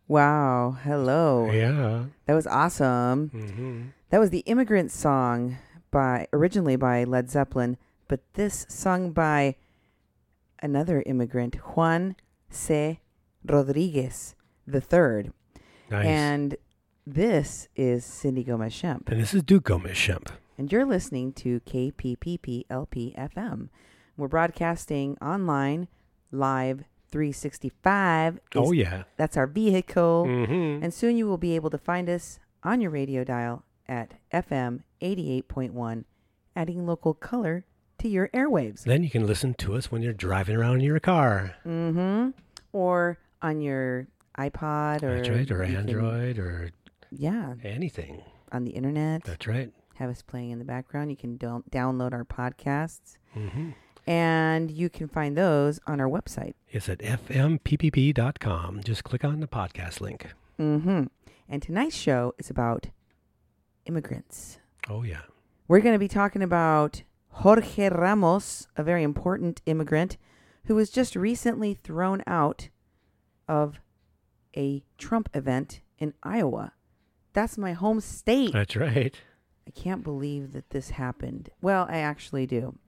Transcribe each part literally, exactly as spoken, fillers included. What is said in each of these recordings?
Wow. Hello. Yeah. That was awesome. Mm-hmm. That was the Immigrant Song by originally by Led Zeppelin, but this sung by another immigrant, Juan C. Rodriguez the third. Nice. And this is Cindy Gomez-Shemp. And this is Duke Gomez-Shemp. And you're listening to K P P P L P F M. We're broadcasting online, live three sixty-five. Is, Oh, yeah. That's our vehicle. Mm-hmm. And soon you will be able to find us on your radio dial at F M eighty-eight point one, adding local color to your airwaves. Then you can listen to us when you're driving around in your car. Mm-hmm. Or on your iPod or... That's right. Or you can- Android or yeah. anything. On the internet. That's right. Have us playing in the background. You can do- download our podcasts. Mm-hmm. And you can find those on our website. It's at f m p p p dot com. Just click on the podcast link. Mm-hmm. And tonight's show is about immigrants. Oh, yeah. We're going to be talking about Jorge Ramos, a very important immigrant who was just recently thrown out of a Trump event in Iowa. That's my home state. That's right. I can't believe that this happened. Well, I actually do.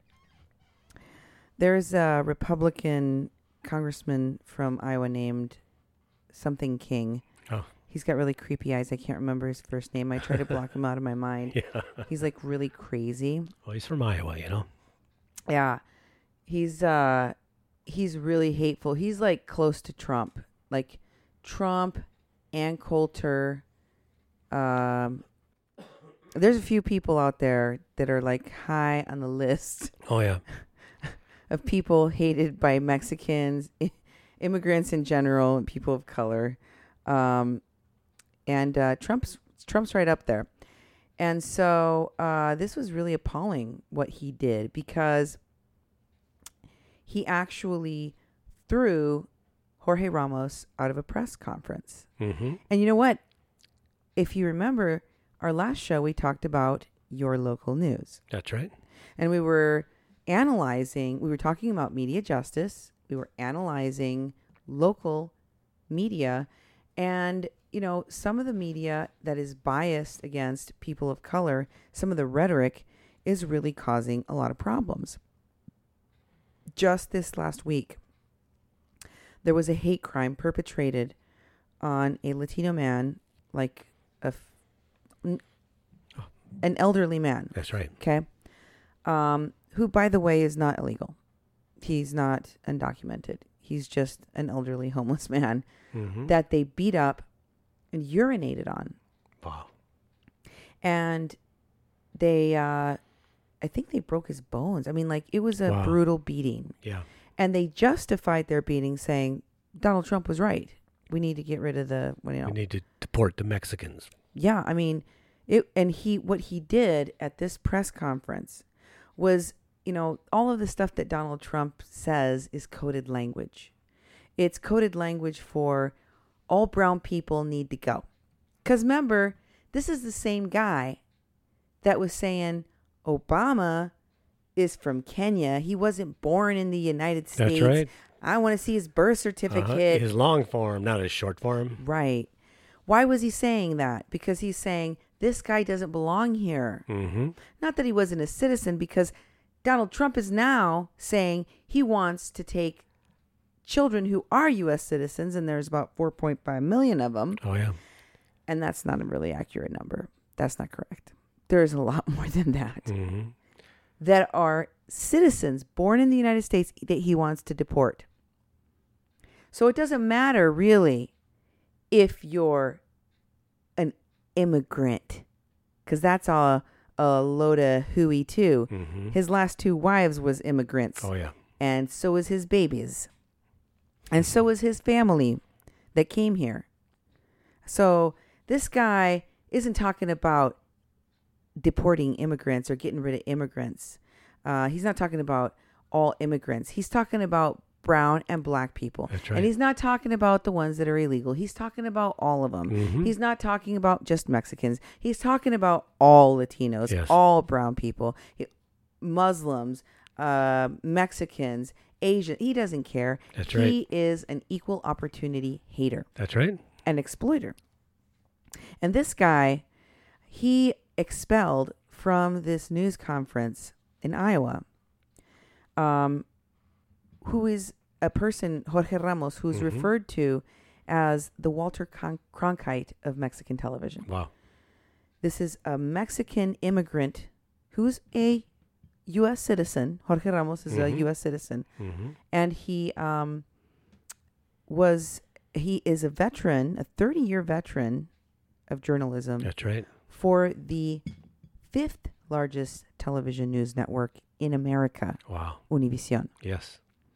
There's a Republican congressman from Iowa named something King. Oh. He's got really creepy eyes. I can't remember his first name. I try to block him out of my mind. Yeah. He's like really crazy. Well, he's from Iowa, you know. Yeah. He's uh he's really hateful. He's like close to Trump. Like Trump and Coulter. Um there's a few people out there that are like high on the list Oh, yeah. of people hated by Mexicans, immigrants in general, and people of color. Um, and uh, Trump's Trump's right up there. And so uh, this was really appalling what he did, because he actually threw Jorge Ramos out of a press conference. Mm-hmm. And you know what? If you remember our last show, we talked about your local news. That's right. And we were analyzing, we were talking about media justice. We were analyzing local media. And, you know, some of the media that is biased against people of color, some of the rhetoric is really causing a lot of problems. Just this last week, there was a hate crime perpetrated on a Latino man, like a, f- n- an elderly man. That's right. Okay. Um, who, by the way, is not illegal. He's not undocumented. He's just an elderly homeless man Mm-hmm. that they beat up and urinated on. Wow. And they, uh, I think they broke his bones. I mean, like, it was a Wow. brutal beating. Yeah. And they justified their beating saying Donald Trump was right. We need to get rid of the, well, you know. We need to deport the Mexicans. Yeah, I mean, it. And he, what he did at this press conference was, you know, all of the stuff that Donald Trump says is coded language. It's coded language for all brown people need to go. Because remember, this is the same guy that was saying Obama is from Kenya. He wasn't born in the United States. That's right. I want to see his birth Uh-huh. certificate. His long form, not his short form. Right. Why was he saying that? Because he's saying this guy doesn't belong here. Mm-hmm. Not that he wasn't a citizen, because Donald Trump is now saying he wants to take children who are U S citizens, and there's about four point five million of them. Oh, yeah. And that's not a really accurate number. That's not correct. There's a lot more than that Mm-hmm. that are citizens born in the United States that he wants to deport. So it doesn't matter really if you're an immigrant, because that's a, a load of hooey too. Mm-hmm. His last two wives was immigrants, Oh, yeah. and so was his babies. And so was his family that came here. So this guy isn't talking about deporting immigrants or getting rid of immigrants. Uh, he's not talking about all immigrants. He's talking about brown and black people. That's right. And he's not talking about the ones that are illegal. He's talking about all of them. Mhm. He's not talking about just Mexicans. He's talking about all Latinos, Yes. all brown people, he- Muslims, uh, Mexicans, Asian. He doesn't care. That's he right. is an equal opportunity hater. That's right. an exploiter. And this guy, he expelled from this news conference in Iowa, um, who is a person, Jorge Ramos, who's Mm-hmm. referred to as the Walter Con- Cronkite of Mexican television. Wow. This is a Mexican immigrant who's a U S citizen. Jorge Ramos is Mhm. a U S citizen. Mm-hmm. And he um, was, he is a veteran, a thirty-year veteran of journalism That's right. for the fifth largest television news network in America, Wow. Univision. Yes.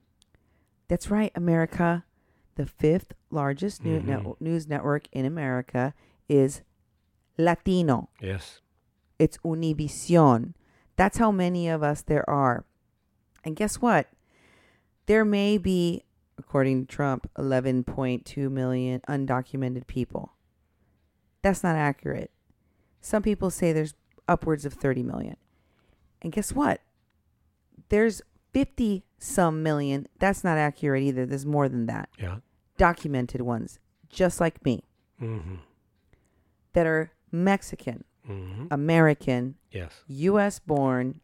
That's right, America. The fifth largest new Mhm. net- news network in America is Latino. Yes. It's Univision. That's how many of us there are. And guess what? There may be, according to Trump, eleven point two million undocumented people. That's not accurate. Some people say there's upwards of thirty million. And guess what? There's fifty some million. That's not accurate either. There's more than that. Yeah. Documented ones, just like me, Mm-hmm. that are Mexican, Mm-hmm. American, Yes. U S born,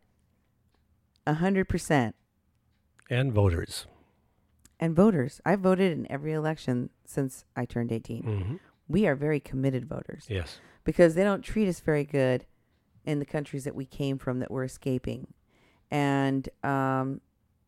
one hundred percent. And voters. And voters. I voted in every election since I turned eighteen. Mm-hmm. We are very committed voters Yes. because they don't treat us very good in the countries that we came from that we're escaping. And, um,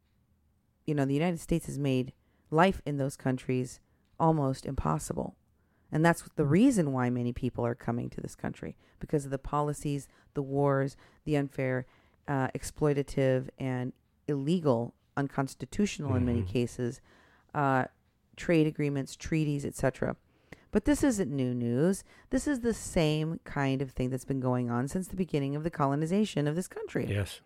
you know, the United States has made life in those countries almost impossible. And that's the reason why many people are coming to this country, because of the policies, the wars, the unfair, uh, exploitative, and illegal, unconstitutional in many Mhm. cases, uh, trade agreements, treaties, et cetera. But this isn't new news. This is the same kind of thing that's been going on since the beginning of the colonization of this country. Yes.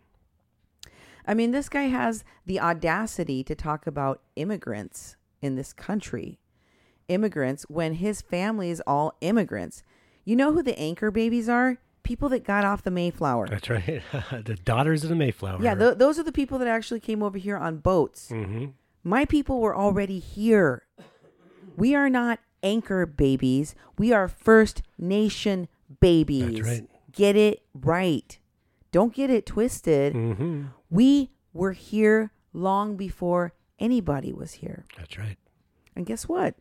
I mean, this guy has the audacity to talk about immigrants in this country. Immigrants when his family is all immigrants. You know who the anchor babies are? People that got off the Mayflower. That's right. The daughters of the Mayflower. Yeah, th- those are the people that actually came over here on boats. Mm-hmm. My people were already here. We are not anchor babies. We are First Nation babies. That's right. Get it right. Don't get it twisted. Mm-hmm. We were here long before anybody was here. That's right. And guess what?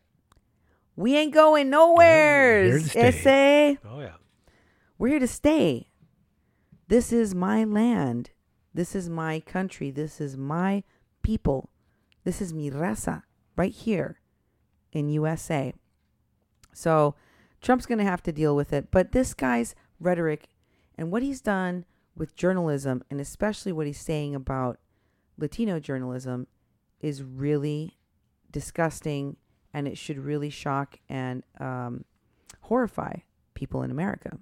We ain't going nowhere. Here to stay. Essay. Oh, yeah. We're here to stay. This is my land. This is my country. This is my people. This is mi raza right here in U S A. So Trump's going to have to deal with it. But this guy's rhetoric and what he's done with journalism, and especially what he's saying about Latino journalism, is really disgusting, and it should really shock and um, horrify people in America.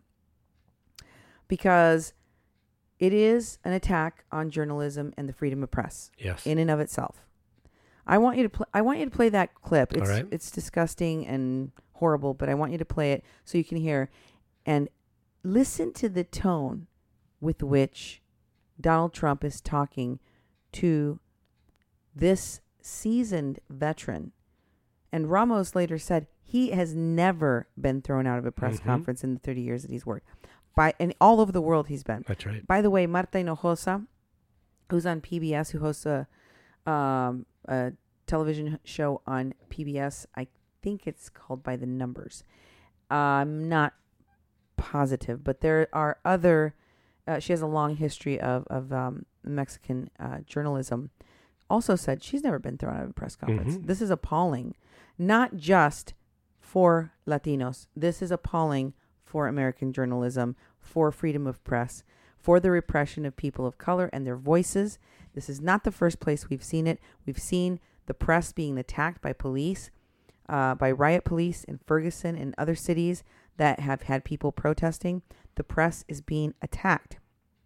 Because it is an attack on journalism and the freedom of press Yes. in and of itself. I want you to pl- I want you to play that clip. It's All right. it's disgusting and horrible, but I want you to play it so you can hear and listen to the tone with which Donald Trump is talking to this seasoned veteran. And Ramos later said he has never been thrown out of a press Mhm. conference in the thirty years that he's worked. By and all over the world he's been. That's right. By the way, Marta Hinojosa, who's on P B S, who hosts a, um, a television show on P B S, I think it's called By the Numbers. I'm not positive, but there are other. Uh, she has a long history of of um, Mexican uh, journalism. Also said she's never been thrown out of a press conference. Mhm. This is appalling, not just for Latinos. This is appalling for American journalism, for freedom of press, for the repression of people of color and their voices. This is not the first place we've seen it. We've seen the press being attacked by police, uh, by riot police in Ferguson and other cities that have had people protesting. The press is being attacked.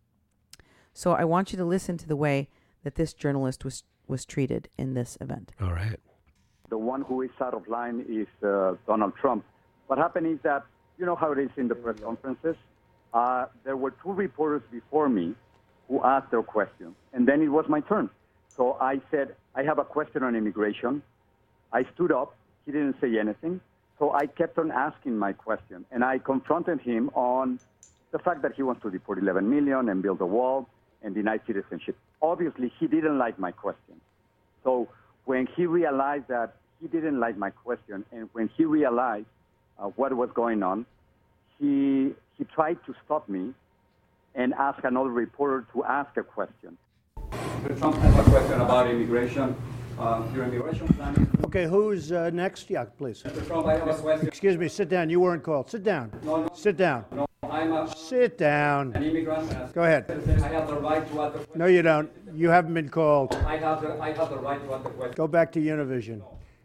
So I want you to listen to the way that this journalist was, was treated in this event. All right. The one who is out of line is uh, Donald Trump. What happened is that, you know how it is in the press conferences? Uh, there were two reporters before me who asked their questions, and then it was my turn. So I said, I have a question on immigration. I stood up. He didn't say anything. So I kept on asking my question, and I confronted him on the fact that he wants to deport eleven million and build a wall and deny citizenship. Obviously, he didn't like my question. So when he realized that he didn't like my question, and when he realized uh, what was going on, he he tried to stop me and ask another reporter to ask a question. Trump has a question about immigration. Uh, your immigration plan. Okay, who's uh, next? Yeah, please. Mister Trump, I have a question. Excuse me, sit down. You weren't called. Sit down. No, no. Sit down. No, I'm a, Sit down. an immigrant. Go ahead. I have the right to ask the question. No, you don't. You haven't been called. I have the, I have the right to ask the question. Go back to Univision.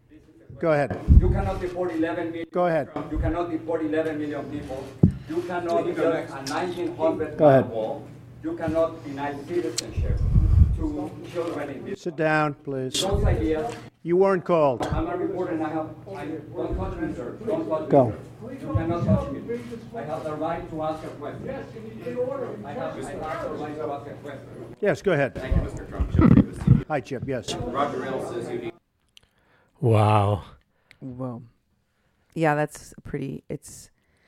Go ahead. You cannot deport eleven million. Go ahead. You cannot deport eleven million people. You cannot build a nineteen hundred Go ahead. wall. You cannot deny citizenship to children in this. Sit down, please. Those ideas. You weren't called. I'm a reporter and I have. I, don't touch me, sir. Don't touch Go. me, sir. You cannot touch me. I have the right to ask a question. Yes, in order. I have, I have the right to ask a question. Yes, go ahead. Thank you, Mister Trump. Chip Rivas. Hi, Chip. Yes. Roger Ailes says you need. Wow. Whoa. Yeah, that's pretty. It's.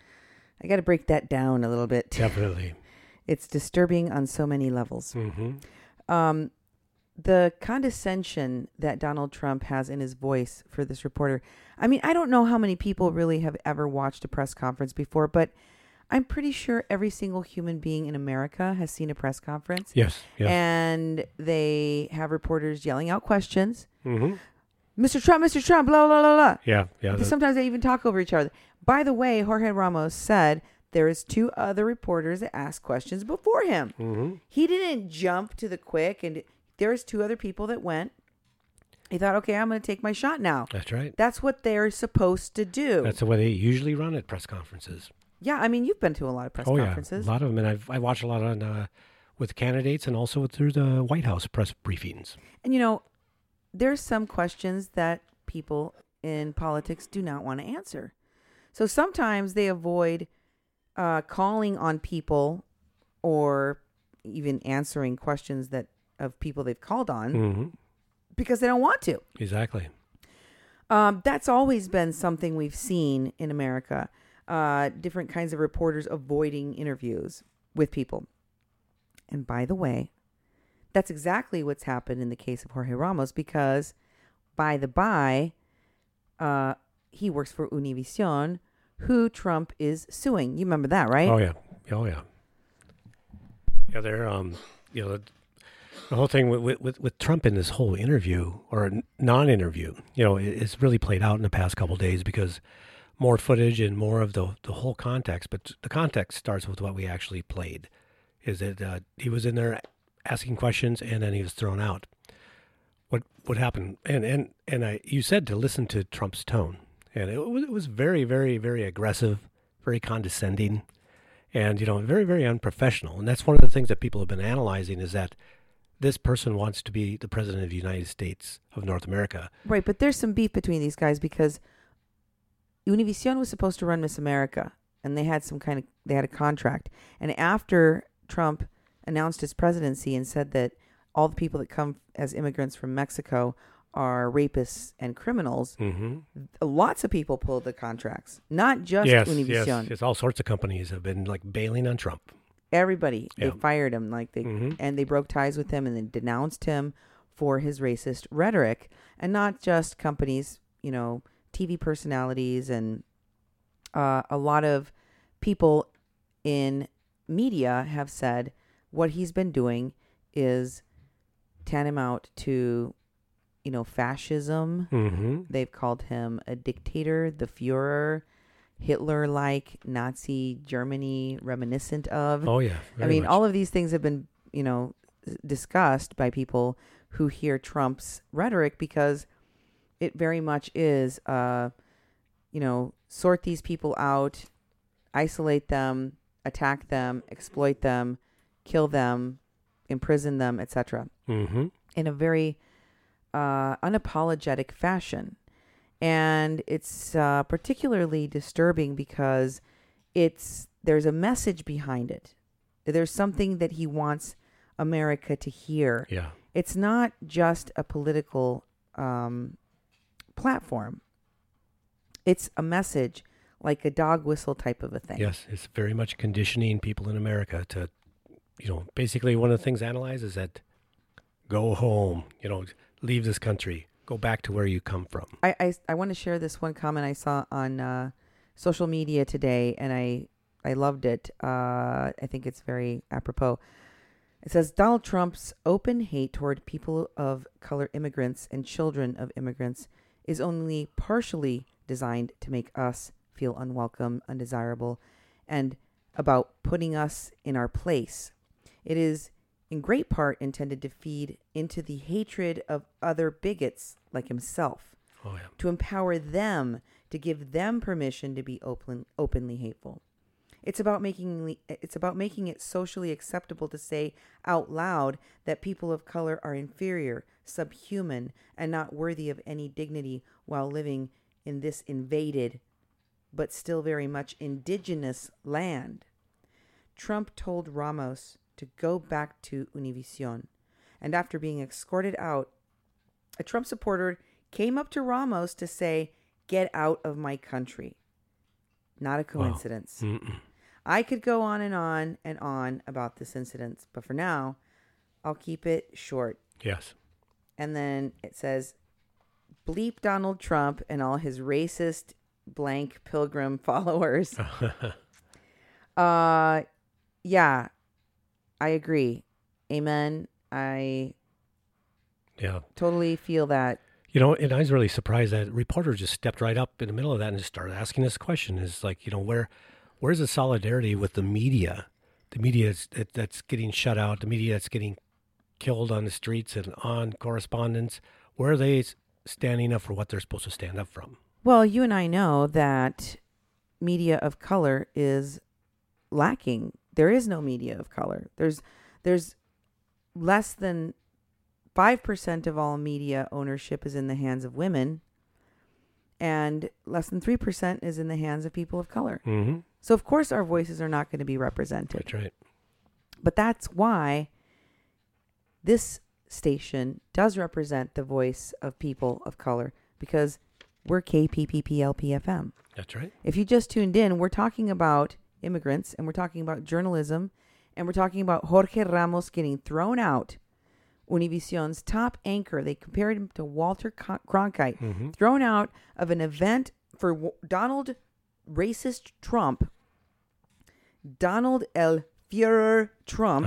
I got to break that down a little bit. Definitely. It's disturbing on so many levels. Mm-hmm. Um, the condescension that Donald Trump has in his voice for this reporter. I mean, I don't know how many people really have ever watched a press conference before, but I'm pretty sure every single human being in America has seen a press conference. Yes. Yes. And they have reporters yelling out questions. Mm-hmm. Mister Trump, Mister Trump, blah, blah, blah, blah. Yeah. Yeah. that- Sometimes they even talk over each other. By the way, Jorge Ramos said there is two other reporters that asked questions before him. Mhm. He didn't jump to the quick, and there's two other people that went. He thought, okay, I'm going to take my shot now. That's right. That's what they're supposed to do. That's the way they usually run at press conferences. yeah, I mean, you've been to a lot of press oh conferences. yeah, a lot of them, and I've I watch a lot on uh, with candidates and also through the White House press briefings. And you know, there's some questions that people in politics do not want to answer. So sometimes they avoid uh, calling on people or even answering questions that of people they've called on Mm-hmm. because they don't want to. Exactly. Um, that's always been something we've seen in America. Uh, different kinds of reporters avoiding interviews with people. And by the way, that's exactly what's happened in the case of Jorge Ramos because, by the by, uh, he works for Univision, who Trump is suing. You remember that, right? Oh yeah. Oh yeah. Yeah, they're um, you know, the, the whole thing with, with with Trump in this whole interview or non-interview, you know, it, it's really played out in the past couple of days because more footage and more of the the whole context. But the context starts with what we actually played. Is that uh, he was in there asking questions and then he was thrown out. What what happened? And and and I you said to listen to Trump's tone, and it was it was very very very aggressive, very condescending. And, you know, very, very unprofessional. And that's one of the things that people have been analyzing is that this person wants to be the president of the United States of North America. Right, but there's some beef between these guys because Univision was supposed to run Miss America, and they had some kind of, they had a contract. And after Trump announced his presidency and said that all the people that come as immigrants from Mexico are rapists and criminals, Mm-hmm. lots of people pulled the contracts, not just Yes, Univision. yes, yes. All sorts of companies have been like bailing on Trump. Everybody, Yeah. they fired him, like they Mhm. and they broke ties with him and then denounced him for his racist rhetoric. And not just companies, you know, T V personalities and uh, a lot of people in media have said what he's been doing is tantamount to, you know, fascism. Mm-hmm. They've called him a dictator, the Führer, Hitler-like Nazi Germany reminiscent of. Oh, yeah. I very mean, much. all of these things have been, you know, s- discussed by people who hear Trump's rhetoric because it very much is, uh, you know, sort these people out, isolate them, attack them, exploit them, kill them, imprison them, et cetera, Mm-hmm. in a very uh, unapologetic fashion. And it's uh, particularly disturbing because it's there's a message behind it. There's something that he wants America to hear. Yeah. It's not just a political um, platform. It's a message, like a dog whistle type of a thing. Yes, it's very much conditioning people in America to, you know, basically one of the things analyzed is that go home, you know, leave this country, go back to where you come from. I, I, I want to share this one comment I saw on uh, social media today, and I, I loved it. Uh, I think it's very apropos. It says, Donald Trump's open hate toward people of color immigrants and children of immigrants is only partially designed to make us feel unwelcome, undesirable, and about putting us in our place. It is in great part intended to feed into the hatred of other bigots like himself, Oh, yeah. to empower them, to give them permission to be open, openly hateful. It's about making it's about making it socially acceptable to say out loud that people of color are inferior, subhuman, and not worthy of any dignity while living in this invaded, but still very much indigenous land. Trump told Ramos to go back to Univision, and after being escorted out, a Trump supporter came up to Ramos to say, "Get out of my country." Not a coincidence. Wow. Mm-mm. I could go on and on and on about this incident, but for now, I'll keep it short. Yes. And then it says, bleep Donald Trump and all his racist blank pilgrim followers. uh, yeah, I agree. Amen. I Yeah. totally feel that. You know, and I was really surprised that reporter just stepped right up in the middle of that and just started asking this question. Is like, you know, where, where's the solidarity with the media? The media that's, that, that's getting shut out, the media that's getting killed on the streets and on correspondence. Where are they standing up for what they're supposed to stand up from? Well, you and I know that media of color is lacking. There is no media of color. There's, there's less than five percent of all media ownership is in the hands of women, and less than three percent is in the hands of people of color. Mm-hmm. So, of course, our voices are not going to be represented. That's right. But that's why this station does represent the voice of people of color, because we're K P P P L P F M. That's right. If you just tuned in, we're talking about immigrants, and we're talking about journalism, and we're talking about Jorge Ramos getting thrown out. Univision's top anchor, they compared him to Walter Cronkite, Mm-hmm. thrown out of an event for w- Donald racist Trump, Donald El Führer Trump,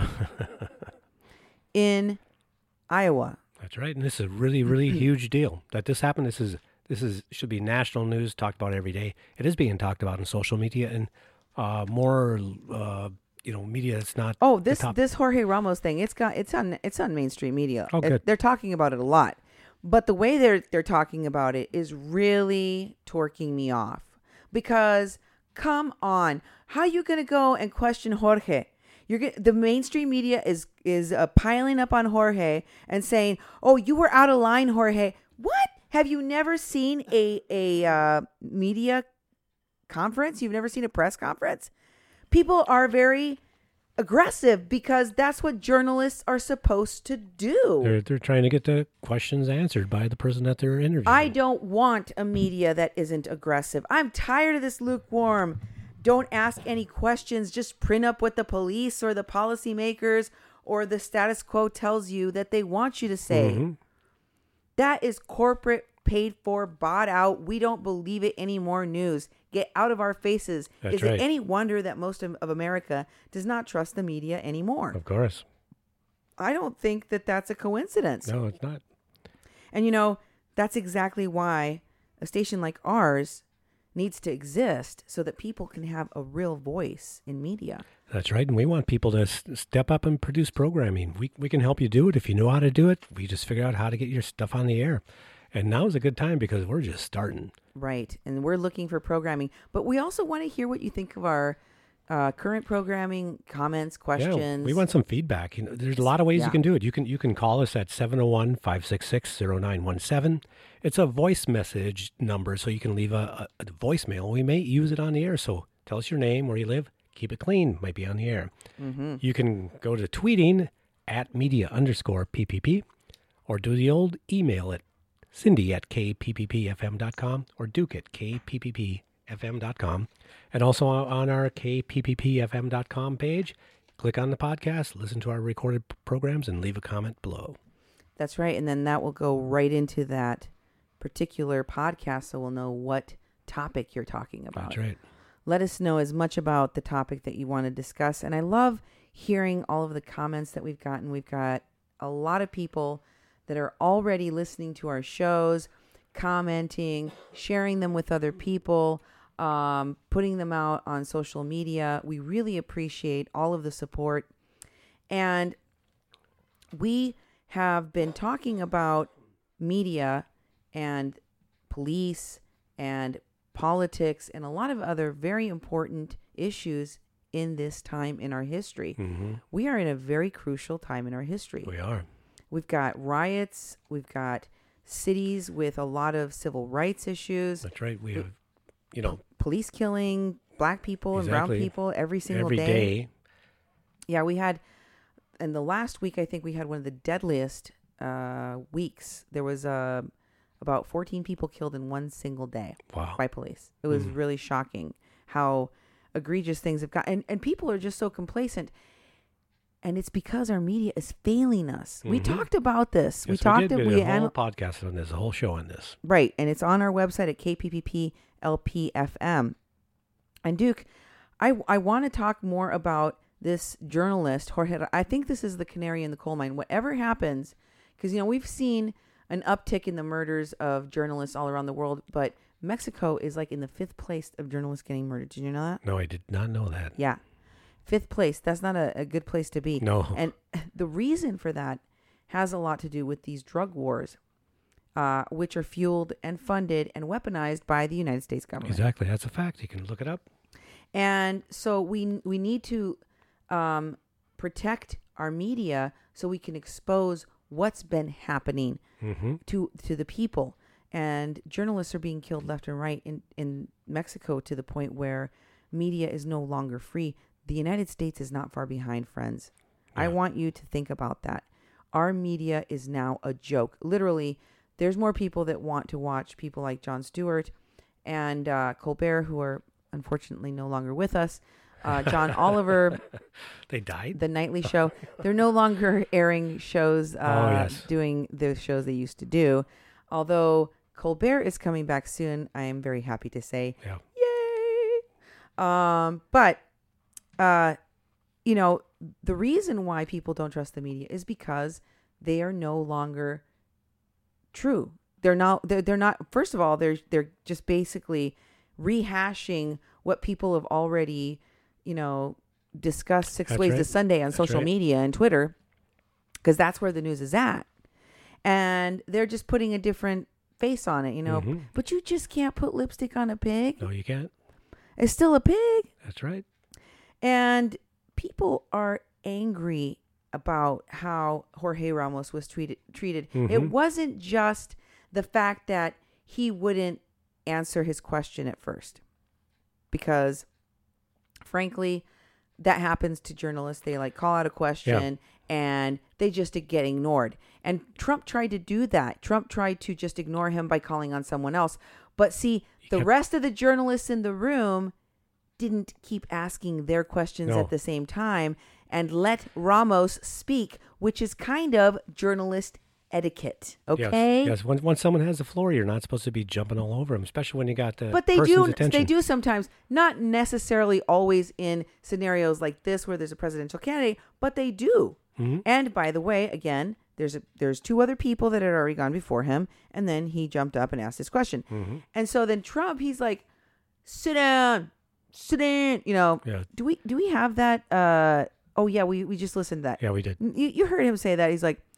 in Iowa. That's right. And this is a really, really huge deal that this happened. This is this is should be national news, talked about every day. It is being talked about in social media and uh, more, uh, you know, media that's not. Oh, the this top. this Jorge Ramos thing, it's got it's on it's on mainstream media. Oh, It- good. they're talking about it a lot. But the way they're they're talking about it is really torquing me off. Because come on, how are you going to go and question Jorge? You're get, the mainstream media is is uh, piling up on Jorge and saying, "Oh, you were out of line, Jorge." What? Have you never seen a a uh, media conference? You've never seen a press conference? People are very aggressive because that's what journalists are supposed to do. They're they're trying to get the questions answered by the person that they're interviewing. I don't want a media that isn't aggressive. I'm tired of this lukewarm. Don't ask any questions. Just print up what the police or the policymakers or the status quo tells you that they want you to say. Mm-hmm. That is corporate, paid for, bought out. We don't believe it anymore news. Get out of our faces. That's is right. it any wonder that most of, of America does not trust the media anymore? Of course. I don't think that that's a coincidence. No, it's not. And, you know, that's exactly why a station like ours needs to exist so that people can have a real voice in media. That's right. And we want people to s- step up and produce programming. We we can help you do it. If you know how to do it, we just figure out how to get your stuff on the air. And now is a good time because we're just starting. Right. And we're looking for programming. But we also want to hear what you think of our uh, current programming, comments, questions. Yeah, we want some feedback. You know, there's a lot of ways Yeah. you can do it. You can you can call us at seven oh one, five six six, zero nine one seven. It's a voice message number, so you can leave a, a, a voicemail. We may use it on the air. So tell us your name, where you live. Keep it clean. Might be on the air. Mm-hmm. You can go to tweeting at media underscore PPP or do the old email at Cindy at k p p p f m dot com or Duke at k p p p f m dot com. And also on our k p p p f m dot com page, click on the podcast, listen to our recorded p- programs, and leave a comment below. That's right. And then that will go right into that particular podcast, so we'll know what topic you're talking about. That's right. Let us know as much about the topic that you want to discuss. And I love hearing all of the comments that we've gotten. We've got a lot of people that are already listening to our shows, commenting, sharing them with other people, um, putting them out on social media. We really appreciate all of the support. And we have been talking about media and police and politics and a lot of other very important issues in this time in our history. Mm-hmm. We are in a very crucial time in our history. We are. We've got riots. We've got cities with a lot of civil rights issues. That's right. We have, you know, Police killing black people and brown Exactly. people every single every day. day. Yeah, we had, in the last week, I think we had one of the deadliest uh, weeks. There was uh, about fourteen people killed in one single day Wow. by police. It was Mm. really shocking how egregious things have got. And, and people are just so complacent. And it's because our media is failing us. We Mhm. talked about this. Yes, we talked did. about We we did a whole anal- podcast on this, a whole show on this. Right. And it's on our website at K P P P L P F M. And Duke, I, I want to talk more about this journalist, Jorge. I think this is the canary in the coal mine. Whatever happens, because, you know, we've seen an uptick in the murders of journalists all around the world, but Mexico is like in the fifth place of journalists getting murdered. Did you know that? No, I did not know that. Yeah. Fifth place. That's not a, a good place to be. No. And the reason for that has a lot to do with these drug wars, uh, which are fueled and funded and weaponized by the United States government. Exactly. That's a fact. You can look it up. And so we we need to um, protect our media so we can expose what's been happening Mm-hmm. to to the people. And journalists are being killed left and right in, in Mexico to the point where media is no longer free. The United States is not far behind, friends. I Yeah. want you to think about that. Our media is now a joke. Literally, there's more people that want to watch people like Jon Stewart and uh, Colbert, who are unfortunately no longer with us. Uh, John Oliver, They died? The Nightly Show. They're no longer airing shows, uh, Oh, yes. doing the shows they used to do. Although Colbert is coming back soon, I am very happy to say, Yeah. yay! Um, but, uh, you know, the reason why people don't trust the media is because they are no longer true. They're not. They're, they're not. First of all, they're they're just basically rehashing what people have already, you know, discussed six That's ways to right. Sunday on That's social right. media and Twitter, because that's where the news is at, and they're just putting a different face on it, you know. Mhm. But you just can't put lipstick on a pig. No, you can't. It's still a pig. That's right. And people are angry about how Jorge Ramos was treated. treated. It Mhm. wasn't just the fact that he wouldn't answer his question at first. Because, frankly, that happens to journalists. They like call out a question and they just get ignored. And Trump tried to do that. Trump tried to just ignore him by calling on someone else. But see, the kept- rest of the journalists in the room didn't keep asking their questions No. at the same time and let Ramos speak, which is kind of journalist etiquette. Okay? Yes. yes. Once, once someone has the floor, you're not supposed to be jumping all over them, especially when you got the But they person's do. attention. They do sometimes, not necessarily always in scenarios like this where there's a presidential candidate, but they do. Mhm. And by the way, again, there's a, there's two other people that had already gone before him, and then he jumped up and asked his question. Mhm. And so then Trump, he's like, "Sit down, sit down." You know, Yeah. do we do we have that? Uh, oh yeah, we we just listened to that. Yeah, we did. You, you heard him say that. He's like,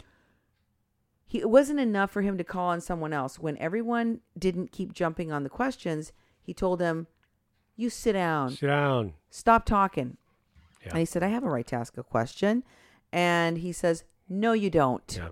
he, it wasn't enough for him to call on someone else. When everyone didn't keep jumping on the questions, he told him, "You sit down, Sit down. stop talking." Yeah. And he said, "I have a right to ask a question." And he says, "No, you don't. Yeah.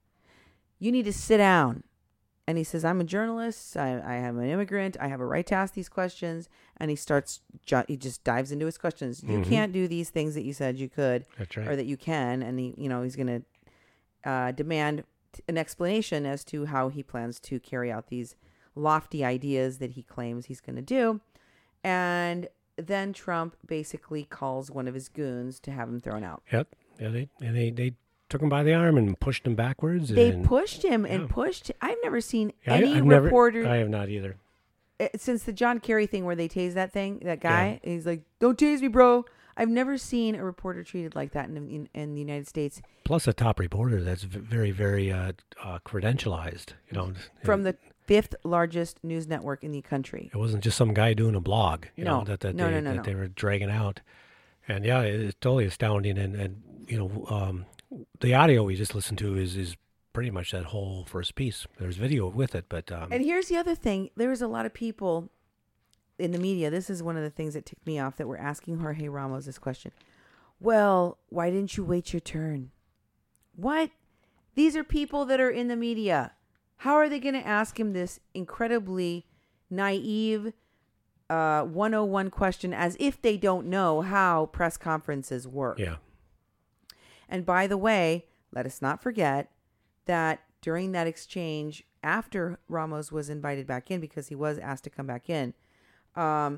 You need to sit down." And he says, "I'm a journalist. I, I am an immigrant. I have a right to ask these questions." And he starts, ju- he just dives into his questions. You Mhm. can't do these things that you said you could, That's right. or that you can. And he, you know, he's going to uh, demand t- an explanation as to how he plans to carry out these lofty ideas that he claims he's going to do. And then Trump basically calls one of his goons to have him thrown out. Yep. Yeah, they, and they, they took him by the arm and pushed him backwards. They and, pushed him yeah. and pushed. I've never seen Yeah, I- any I've never- reporter I have not either. uh, since the John Kerry thing where they tased that thing, that guy. He's like, "Don't tase me, bro." I've never seen a reporter treated like that in in, in the United States. Plus a top reporter that's v- very, very uh, uh, credentialized. You know, From the fifth largest news network in the country. It wasn't just some guy doing a blog, you No. know, that, that, No, they, no, no, that no. they were dragging out. And yeah, it- it's totally astounding. And, and you know, um, the audio we just listened to is, is pretty much that whole first piece. There's video with it, but um, And here's the other thing. There was a lot of people in the media. This is one of the things that ticked me off, that were asking Jorge Ramos this question. Well, why didn't you wait your turn? What? These are people that are in the media. How are they going to ask him this incredibly naive uh, one oh one question as if they don't know how press conferences work? yeah, And by the way, let us not forget that during that exchange, after Ramos was invited back in, because he was asked to come back in, um,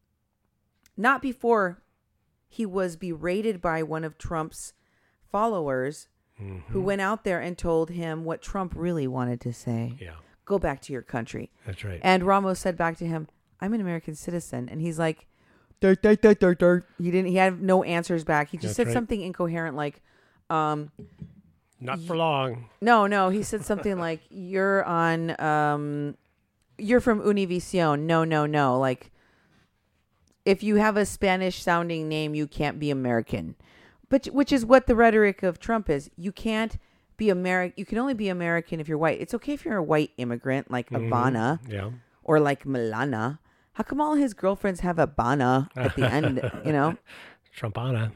not before he was berated by one of Trump's followers mm-hmm. who went out there and told him what Trump really wanted to say. yeah, Go back to your country. that's right. And Ramos said back to him, "I'm an American citizen." And he's like, dirt, dirt, dirt, dirt, dirt. He didn't, he had no answers back. He just That's said right. something incoherent like, um, Not for long. no, no. He said something like, you're on, um, you're from Univision. No, no, no. Like, if you have a Spanish sounding name, you can't be American. But which is what the rhetoric of Trump is. You can't be American. You can only be American if you're white. It's okay if you're a white immigrant like Mhm. Ivana Yeah. or like Milana. How come all his girlfriends have Ivana at the end, you know? Trumpana.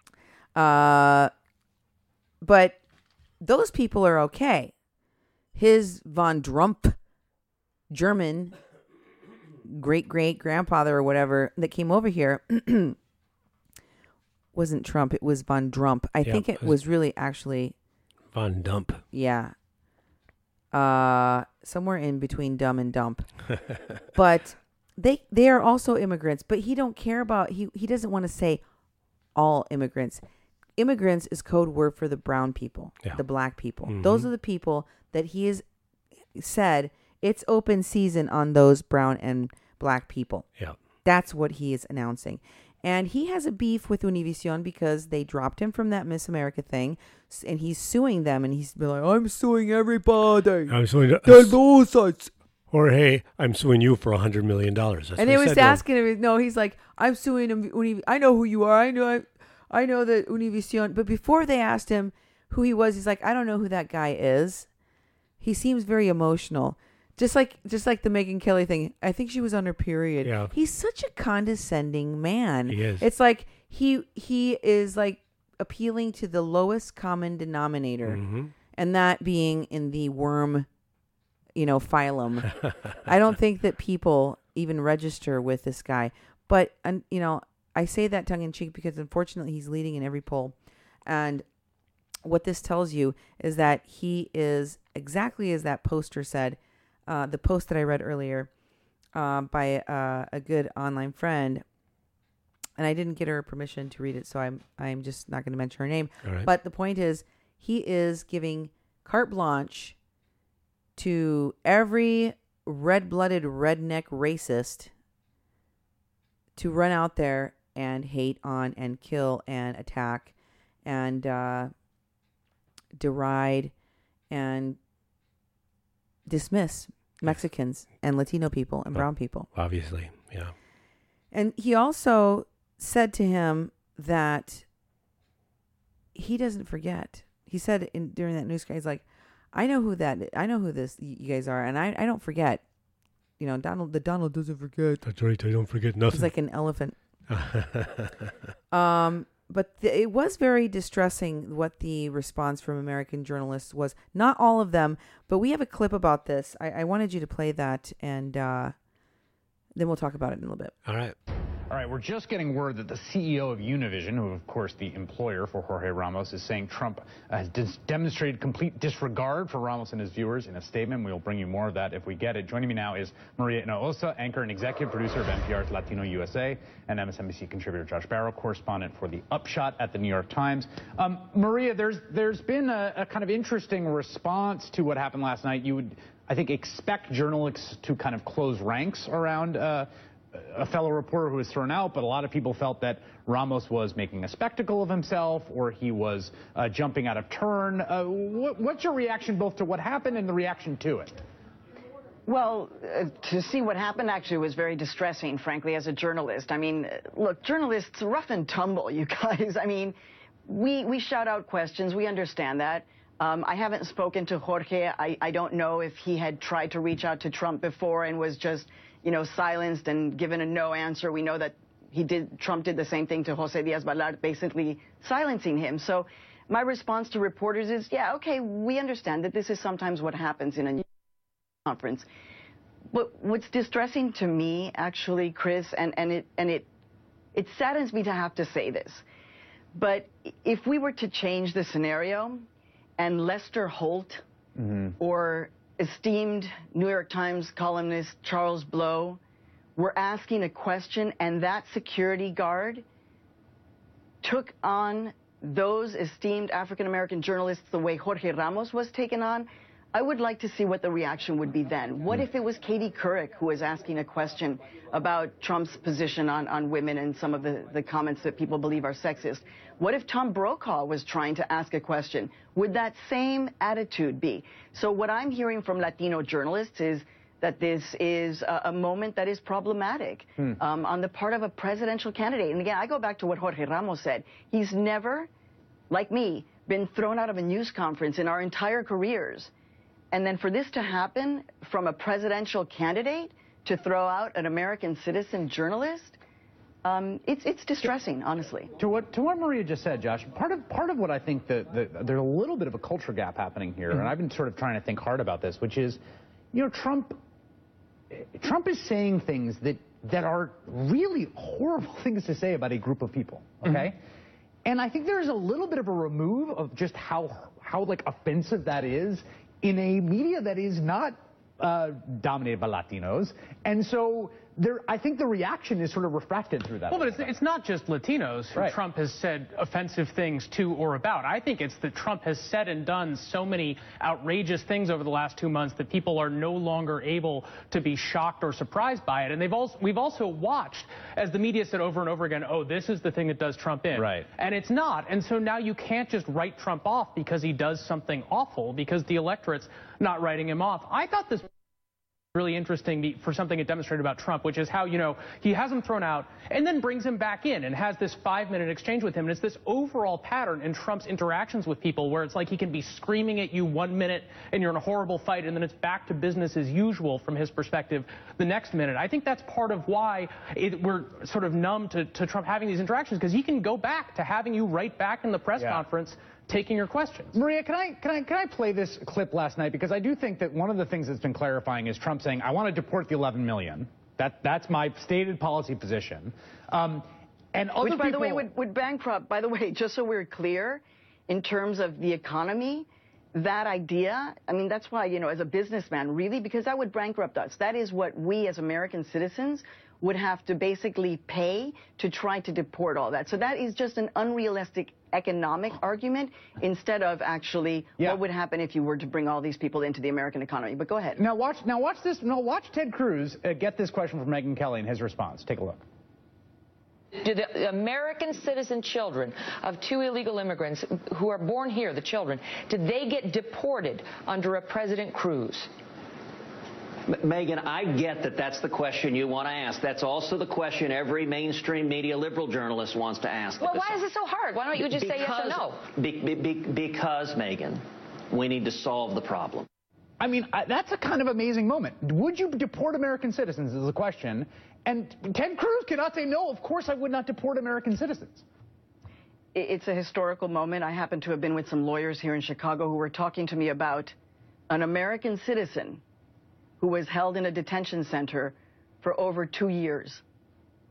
Uh, but those people are okay. His Von Trump, German great great grandfather or whatever that came over here wasn't Trump. It was Von Trump. I Yeah, think it it was- was really actually, Von Dump. yeah, uh, somewhere in between dumb and dump. But they they are also immigrants. But he don't care about he he doesn't want to say all immigrants. Immigrants is code word for the brown people, Yeah. the black people. Mhm. Those are the people that he has said it's open season on those brown and black people. Yeah. That's what he is announcing. And he has a beef with Univision because they dropped him from that Miss America thing, s- and he's suing them, and he's been like, "I'm suing everybody." I'm suing. The losers. Jorge, I'm suing you for a hundred million dollars. And they was asking him, no, he's like, "I'm suing him. Univ- I know who you are. I know, I, I know that Univision." But before they asked him who he was, he's like, "I don't know who that guy is." He seems very emotional, just like just like the Megyn Kelly thing. I think she was on her period. Yeah. He's such a condescending man. He is. It's like he he is like appealing to the lowest common denominator, Mm-hmm. and that being in the worm, you know, phylum. I don't think that people even register with this guy. But, and you know, I say that tongue in cheek because unfortunately he's leading in every poll. And what this tells you is that he is exactly as that poster said, uh, the post that I read earlier uh, by uh, a good online friend. And I didn't get her permission to read it, so I'm I'm just not going to mention her name. All right. But the point is, he is giving carte blanche to every red-blooded redneck racist to run out there and hate on and kill and attack and uh, deride and dismiss Mexicans and Latino people and brown people. Obviously, yeah. And he also said to him that he doesn't forget. He said in during that news, he's like, I know who that, I know who this, you guys are, and I, I don't forget. You know, Donald, the Donald doesn't forget. That's right. I don't forget nothing. He's like an elephant. Um, but th- it was very distressing what the response from American journalists was. Not all of them, but we have a clip about this. I, I wanted you to play that, and uh, then we'll talk about it in a little bit. All right. All right, we're just getting word that the C E O of Univision, who of course the employer for Jorge Ramos, is saying Trump has dis demonstrated complete disregard for Ramos and his viewers in a statement. We'll bring you more of that if we get it. Joining me now is Maria Hinojosa, anchor and executive producer of N P R's Latino U S A, and M S N B C contributor Josh Barro, correspondent for The Upshot at the New York Times. Um, Maria, there's there's been a, a kind of interesting response to what happened last night. You would, I think, expect journalists to kind of close ranks around uh, a fellow reporter who was thrown out, but a lot of people felt that Ramos was making a spectacle of himself, or he was uh, jumping out of turn. Uh, what, what's your reaction both to what happened and the reaction to it? Well, uh, to see what happened actually was very distressing, frankly, as a journalist. I mean, look, journalists rough and tumble, you guys. I mean, we, we shout out questions. We understand that. Um, I haven't spoken to Jorge. I, I don't know if he had tried to reach out to Trump before and was just, you know, silenced and given a no answer. We know that he did, Trump did the same thing to Jose Diaz-Balart, basically silencing him. So my response to reporters is, yeah, okay, we understand that this is sometimes what happens in a news conference. But what's distressing to me, actually, Chris, and, and, it, and it, it saddens me to have to say this, but if we were to change the scenario and Lester Holt mm-hmm. or esteemed New York Times columnist Charles Blow were asking a question and that security guard took on those esteemed African-American journalists the way Jorge Ramos was taken on, I would like to see what the reaction would be then. What if it was Katie Couric who was asking a question about Trump's position on, on women and some of the, the comments that people believe are sexist? What if Tom Brokaw was trying to ask a question? Would that same attitude be? So what I'm hearing from Latino journalists is that this is a, a moment that is problematic hmm. um, on the part of a presidential candidate. And again, I go back to what Jorge Ramos said. He's never, like me, been thrown out of a news conference in our entire careers. And then for this to happen from a presidential candidate to throw out an American citizen journalist, um, it's it's distressing, honestly. To what to what Maria just said, Josh, part of part of what I think that the, there's a little bit of a culture gap happening here, mm-hmm. and I've been sort of trying to think hard about this, which is, you know, Trump Trump is saying things that that are really horrible things to say about a group of people. Okay. Mm-hmm. And I think there's a little bit of a remove of just how how like offensive that is in a media that is not uh, dominated by Latinos. And so there, I think the reaction is sort of refracted through that. Well, but it's, it's not just Latinos who right. Trump has said offensive things to or about. I think it's that Trump has said and done so many outrageous things over the last two months that people are no longer able to be shocked or surprised by it. And they've also, we've also watched as the media said over and over again, oh, this is the thing that does Trump in. Right. And it's not. And so now you can't just write Trump off because he does something awful, because the electorate's not writing him off. I thought this really interesting for something it demonstrated about Trump, which is how, you know, he has him thrown out and then brings him back in and has this five-minute exchange with him. And it's this overall pattern in Trump's interactions with people where it's like he can be screaming at you one minute and you're in a horrible fight, and then it's back to business as usual from his perspective the next minute. I think that's part of why it, we're sort of numb to, to Trump having these interactions, because he can go back to having you right back in the press yeah. conference taking your questions. Maria, can I, can I, can I play this clip last night? Because I do think that one of the things that's been clarifying is Trump saying, I want to deport the eleven million. That, that's my stated policy position. Um, and other Which, by people... the way, would, would bankrupt, by the way, just so we're clear, in terms of the economy, that idea, I mean, that's why, you know, as a businessman, really, because that would bankrupt us. That is what we as American citizens would have to basically pay to try to deport all that. So that is just an unrealistic economic argument instead of actually yeah. what would happen if you were to bring all these people into the American economy. But go ahead. Now watch, now watch this. Now watch Ted Cruz uh, get this question from Megyn Kelly and his response. Take a look. Do the American citizen children of two illegal immigrants who are born here, the children, do they get deported under a President Cruz? Megyn, I get that that's the question you want to ask. That's also the question every mainstream media liberal journalist wants to ask. Well, why is it so hard? Why don't you just because, say yes or no? Be, be, be, because, Megyn, we need to solve the problem. I mean, I, that's a kind of amazing moment. Would you deport American citizens is the question. And Ted Cruz cannot say, no, of course I would not deport American citizens. It's a historical moment. I happen to have been with some lawyers here in Chicago who were talking to me about an American citizen who was held in a detention center for over two years.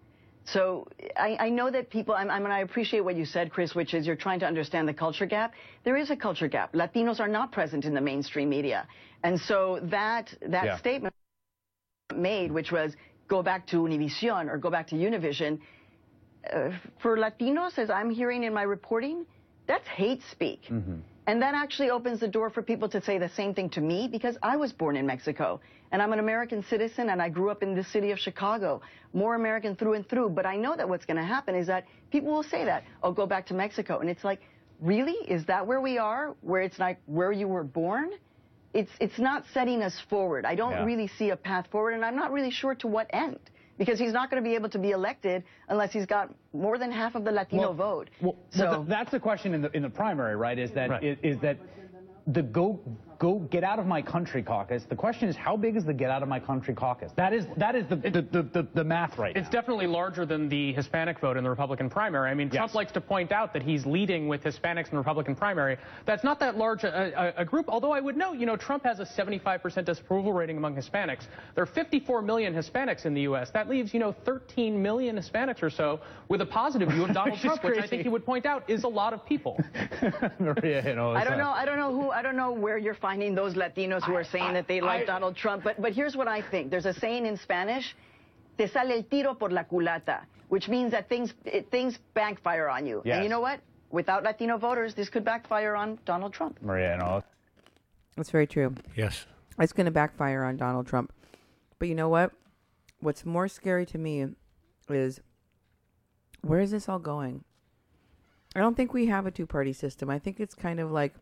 So I, I know that people, I'm, I mean, I appreciate what you said, Chris, which is you're trying to understand the culture gap. There is a culture gap. Latinos are not present in the mainstream media. And so that, that Yeah. statement made, which was go back to Univision or go back to Univision, uh, for Latinos, as I'm hearing in my reporting, that's hate speak. Mm-hmm. And that actually opens the door for people to say the same thing to me because I was born in Mexico and I'm an American citizen and I grew up in the city of Chicago, more American through and through. But I know that what's going to happen is that people will say that, oh, go back to Mexico. And it's like, really? Is that where we are? Where it's like where you were born? It's, it's not setting us forward. I don't Yeah. really see a path forward and I'm not really sure to what end. Because he's not going to be able to be elected unless he's got more than half of the Latino Well, vote. Well, so well, th- that's the question in the in the primary, right? Is that Right. is, is that the go go get out of my country caucus? The question is, how big is the get out of my country caucus? That is that is the the, the, the, the math right It's now. definitely larger than the Hispanic vote in the Republican primary. I mean, Trump Yes. likes to point out that he's leading with Hispanics in the Republican primary. That's not that large a, a, a group, although I would note, you know, Trump has a seventy-five percent disapproval rating among Hispanics. There are fifty-four million Hispanics in the U S. That leaves, you know, thirteen million Hispanics or so with a positive view of Donald Which is Trump, which I crazy. think he would point out is a lot of people. Maria, you know, I it's, don't uh, know. I don't know who. I don't know where you're finding those Latinos who are saying that they like I- Donald Trump. But but here's what I think. There's a saying in Spanish, "Te sale el tiro por la culata," which means that things it, things backfire on you. Yes. And you know what? Without Latino voters, this could backfire on Donald Trump. Maria, you know, That's very true. Yes. It's going to backfire on Donald Trump. But you know what? What's more scary to me is where is this all going? I don't think we have a two-party system. I think it's kind of like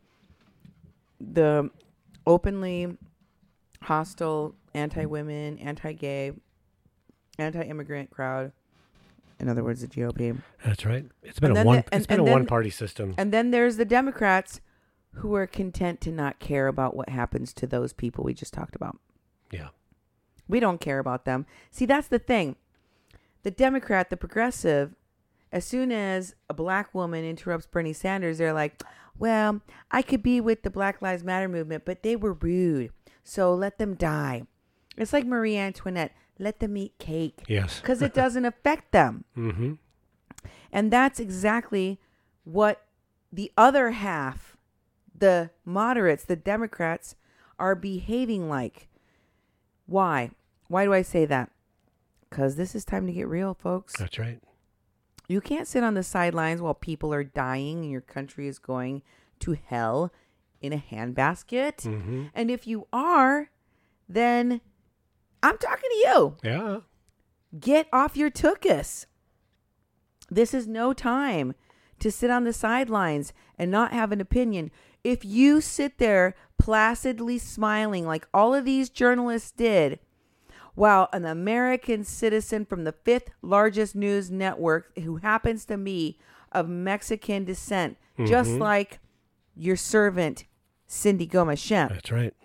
the openly hostile, anti-women, anti-gay, anti-immigrant crowd. In other words, the G O P. That's right. It's been And a then one. the- and- it's been and a then- one-party system. And then there's the Democrats who are content to not care about what happens to those people we just talked about. Yeah. We don't care about them. See, that's the thing. The Democrat, the progressive, as soon as a black woman interrupts Bernie Sanders, they're like, well, I could be with the Black Lives Matter movement, but they were rude. So let them die. It's like Marie Antoinette. Let them eat cake. Yes. Because it doesn't affect them. Mm-hmm. And that's exactly what the other half, the moderates, the Democrats, are behaving like. Why? Why do I say that? Because this is time to get real, folks. That's right. You can't sit on the sidelines while people are dying and your country is going to hell in a handbasket. Mm-hmm. And if you are, then I'm talking to you. Yeah. Get off your tuchus. This is no time to sit on the sidelines and not have an opinion. If you sit there placidly smiling like all of these journalists did, while an American citizen from the fifth largest news network who happens to be of Mexican descent, mm-hmm. just like your servant, Cindy Gomez Shem. That's right.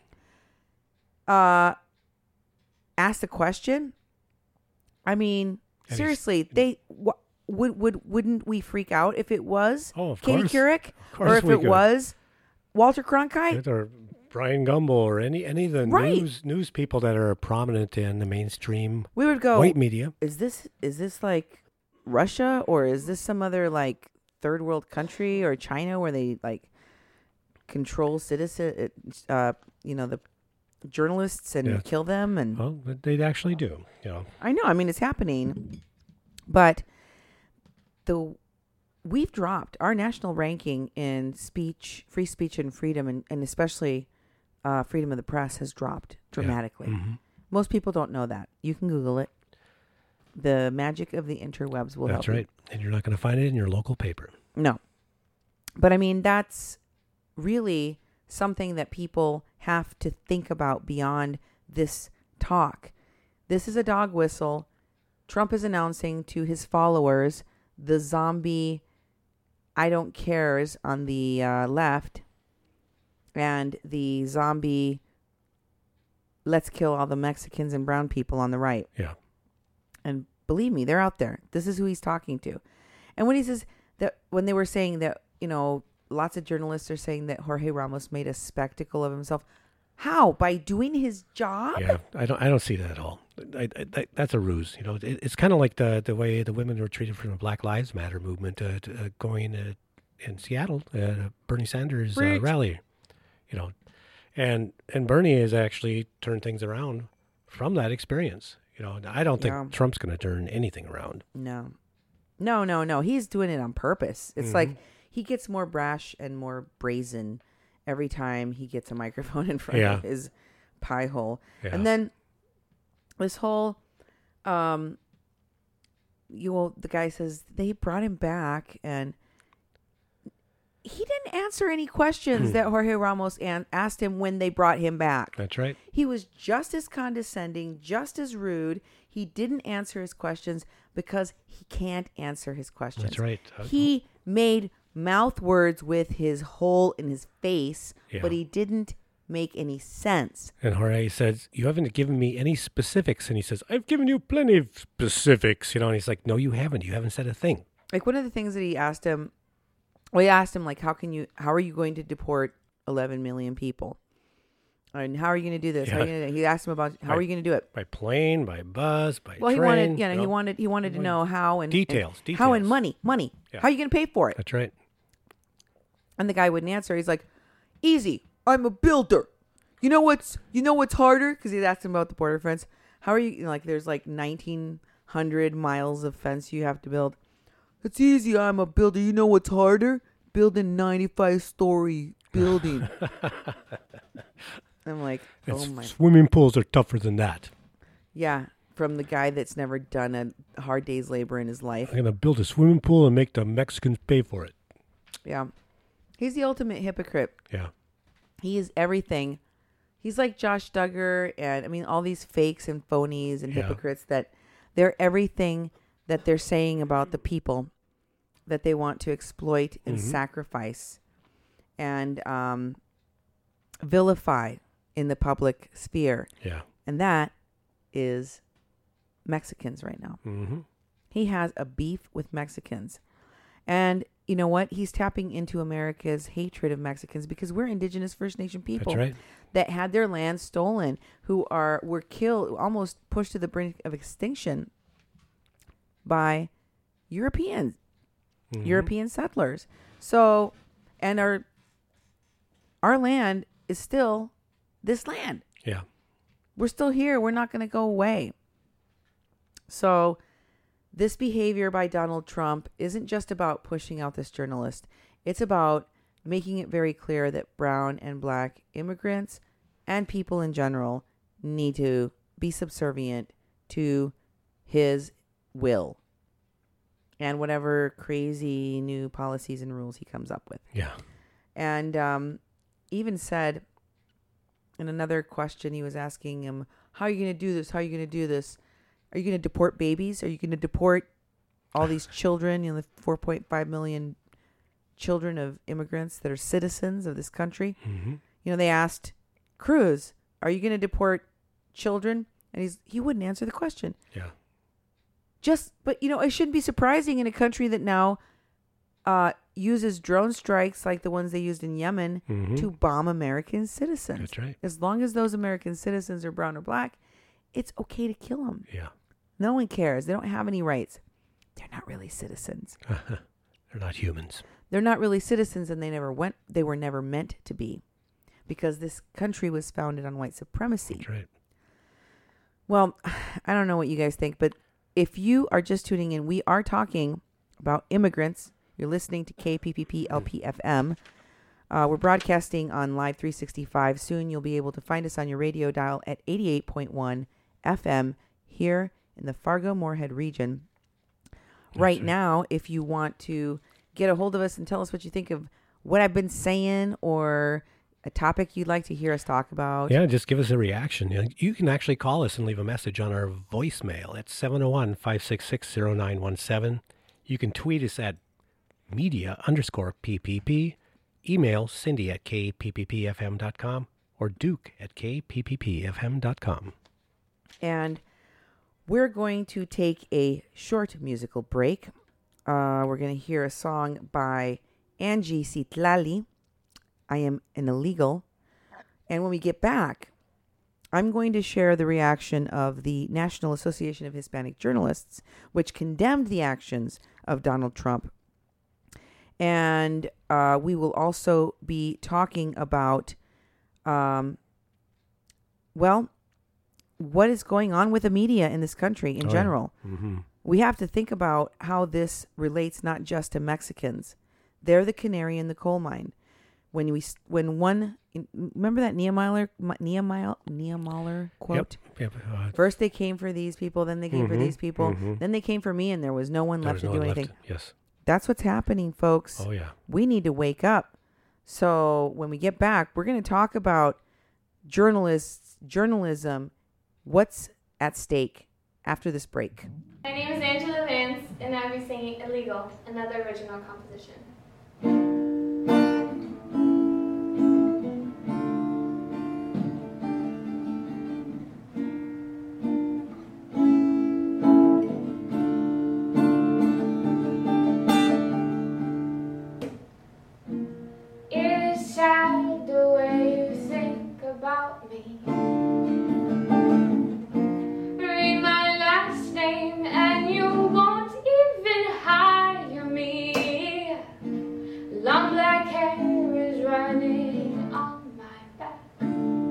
Uh, asked the question. I mean, And seriously, they w- would would wouldn't we freak out if it was Oh, of Katie course. Couric, Of course or if we it could. was Walter Cronkite? Or Brian Gumbel or any any of the Right. news news people that are prominent in the mainstream We would go. white media. Is this is this like Russia, or is this some other like third world country or China where they like control citizen, uh, you know, the journalists and Yeah. kill them? And Well, they actually do. You know. I know. I mean, it's happening, but the we've dropped our national ranking in speech, free speech, and freedom, and, and especially uh, freedom of the press has dropped dramatically. Mm-hmm. Most people don't know that. You can Google it. The magic of the interwebs will help That's right. you. And you're not going to find it in your local paper. No, but I mean that's really something that people have to think about beyond this talk. This is a dog whistle. Trump is announcing to his followers the zombie I don't cares on the uh, left and the zombie let's kill all the Mexicans and brown people on the right. Yeah. And believe me, they're out there. This is who he's talking to. And when he says that, when they were saying that, you know, lots of journalists are saying that Jorge Ramos made a spectacle of himself. How? By doing his job? Yeah, I don't. I don't see that at all. I, I, that, that's a ruse. You know, it, it's kind of like the the way the women were treated from the Black Lives Matter movement uh, to, uh, going uh, in Seattle at uh, Bernie Sanders uh, rally. You know, and and Bernie has actually turned things around from that experience. You know, I don't think Yeah. Trump's going to turn anything around. No. No, no, no. He's doing it on purpose. It's Mhm. like he gets more brash and more brazen every time he gets a microphone in front Yeah. of his pie hole. Yeah. And then this whole um you will the guy says they brought him back and he didn't answer any questions that Jorge Ramos an- asked him when they brought him back. That's right. He was just as condescending, just as rude. He didn't answer his questions because he can't answer his questions. That's right. He made mouth words with his hole in his face, Yeah. but he didn't make any sense. And Jorge says, "You haven't given me any specifics." And he says, "I've given you plenty of specifics." You know, and he's like, "No, you haven't. You haven't said a thing." Like one of the things that he asked him, well, he asked him like, "How can you? How are you going to deport eleven million people? And how are you going to do this? How are you Yeah. gonna, he asked him about how By- are you going to do it? By plane, by bus, by Well, train. he wanted, you know, you he know? wanted, he wanted to know how and Details, and how and details. money, money. Yeah. How are you going to pay for it? That's right. And the guy wouldn't answer. He's like, "Easy. I'm a builder. You know what's, you know what's harder?" Because he asked him about the border fence. How are you, you know, like, there's like nineteen hundred miles of fence you have to build. It's easy. I'm a builder. You know what's harder? Building ninety-five story building. I'm like, oh It's- my. Swimming pools are tougher than that. Yeah. From the guy that's never done a hard day's labor in his life. I'm going to build a swimming pool and make the Mexicans pay for it. Yeah. He's the ultimate hypocrite. Yeah. He is everything. He's like Josh Duggar and, I mean, all these fakes and phonies and Yeah. hypocrites that they're everything that they're saying about the people that they want to exploit and Mhm. sacrifice and um, vilify in the public sphere. Yeah. And that is Mexicans right now. Mm-hmm. He has a beef with Mexicans. And you know what? He's tapping into America's hatred of Mexicans because we're indigenous First Nation people right. that had their land stolen, who are were killed, almost pushed to the brink of extinction by Europeans, Mhm. European settlers. So, and our our land is still this land. Yeah. We're still here. We're not going to go away. So, this behavior by Donald Trump isn't just about pushing out this journalist. It's about making it very clear that brown and black immigrants and people in general need to be subservient to his will and whatever crazy new policies and rules he comes up with. Yeah. And um, even said in another question, he was asking him, how are you going to do this? How are you going to do this? Are you going to deport babies? Are you going to deport all these children, you know, the four point five million children of immigrants that are citizens of this country? Mm-hmm. You know, they asked Cruz, are you going to deport children? And he's he wouldn't answer the question. Yeah. Just, but, you know, it shouldn't be surprising in a country that now uh, uses drone strikes like the ones they used in Yemen Mhm. to bomb American citizens. That's right. As long as those American citizens are brown or black, it's okay to kill them. Yeah. No one cares. They don't have any rights. They're not really citizens. They're not humans. They're not really citizens, and they never went. They were never meant to be, because this country was founded on white supremacy. That's right. Well, I don't know what you guys think, but if you are just tuning in, we are talking about immigrants. You're listening to K P P P L P F M. Uh, we're broadcasting on Live three sixty-five. Soon you'll be able to find us on your radio dial at eighty-eight point one F M here in the Fargo-Moorhead region. Right, right. now, if you want to get a hold of us and tell us what you think of what I've been saying or a topic you'd like to hear us talk about. Yeah, just give us a reaction. You know, you can actually call us and leave a message on our voicemail at seven oh one, five six six, oh nine one seven. You can tweet us at media underscore PPP. Email Cindy at k p p p f m dot com or Duke at k p p p f m dot com. And we're going to take a short musical break. Uh, we're going to hear a song by Angie Citlali, I Am an Illegal. And when we get back, I'm going to share the reaction of the National Association of Hispanic Journalists, which condemned the actions of Donald Trump. And uh, we will also be talking about, um, well, what is going on with the media in this country in oh, general. Yeah. Mm-hmm. We have to think about how this relates not just to Mexicans. They're the canary in the coal mine. When we, when one, remember that Nehemiah, Nehemiah, Nehemiah quote? Yep. Yep. Uh, First they came for these people, then they came mm-hmm, for these people, mm-hmm. then they came for me, and there was no one there left was to no do one anything. left. Yes. That's what's happening, folks. Oh, yeah. We need to wake up. So when we get back, we're going to talk about journalists, journalism, what's at stake after this break. My name is Angela Vance, and I'll be singing Illegal, another original composition. It is sad the way you think about me. Read my last name and you won't even hire me. Long black hair is running on my back.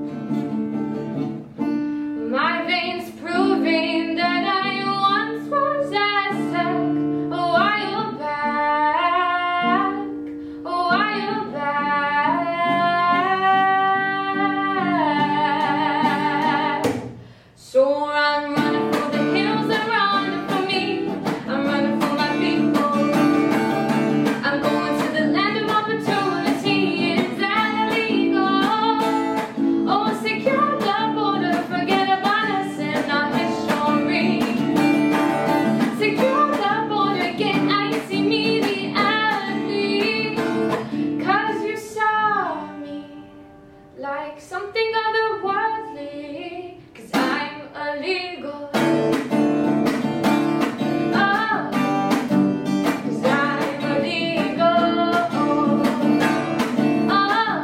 My veins proving that I once was Aztec a while back, a while back. So I'm running for the hills, I'm running for me, I'm running for my people. I'm going to the land of opportunity. Is that illegal? Oh, secure the border, forget about us and our history. Secure the border, get icy immediately. 'Cause you saw me like something otherworldly. 'Cause I'm illegal. Oh, 'cause I'm illegal. Oh.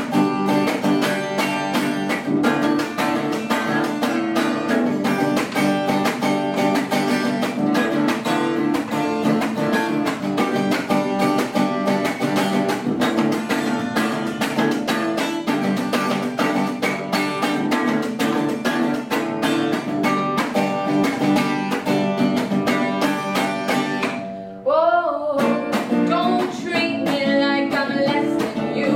Whoa, don't treat me like I'm less than you.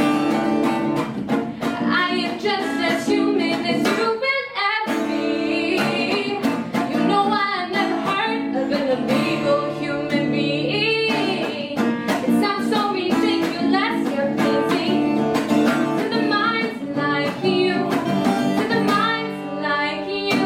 I am just as human as you will ever be. You know I've never heard of an illegal human being. It sounds so ridiculous, you're busy. To the minds like you, to the minds like you.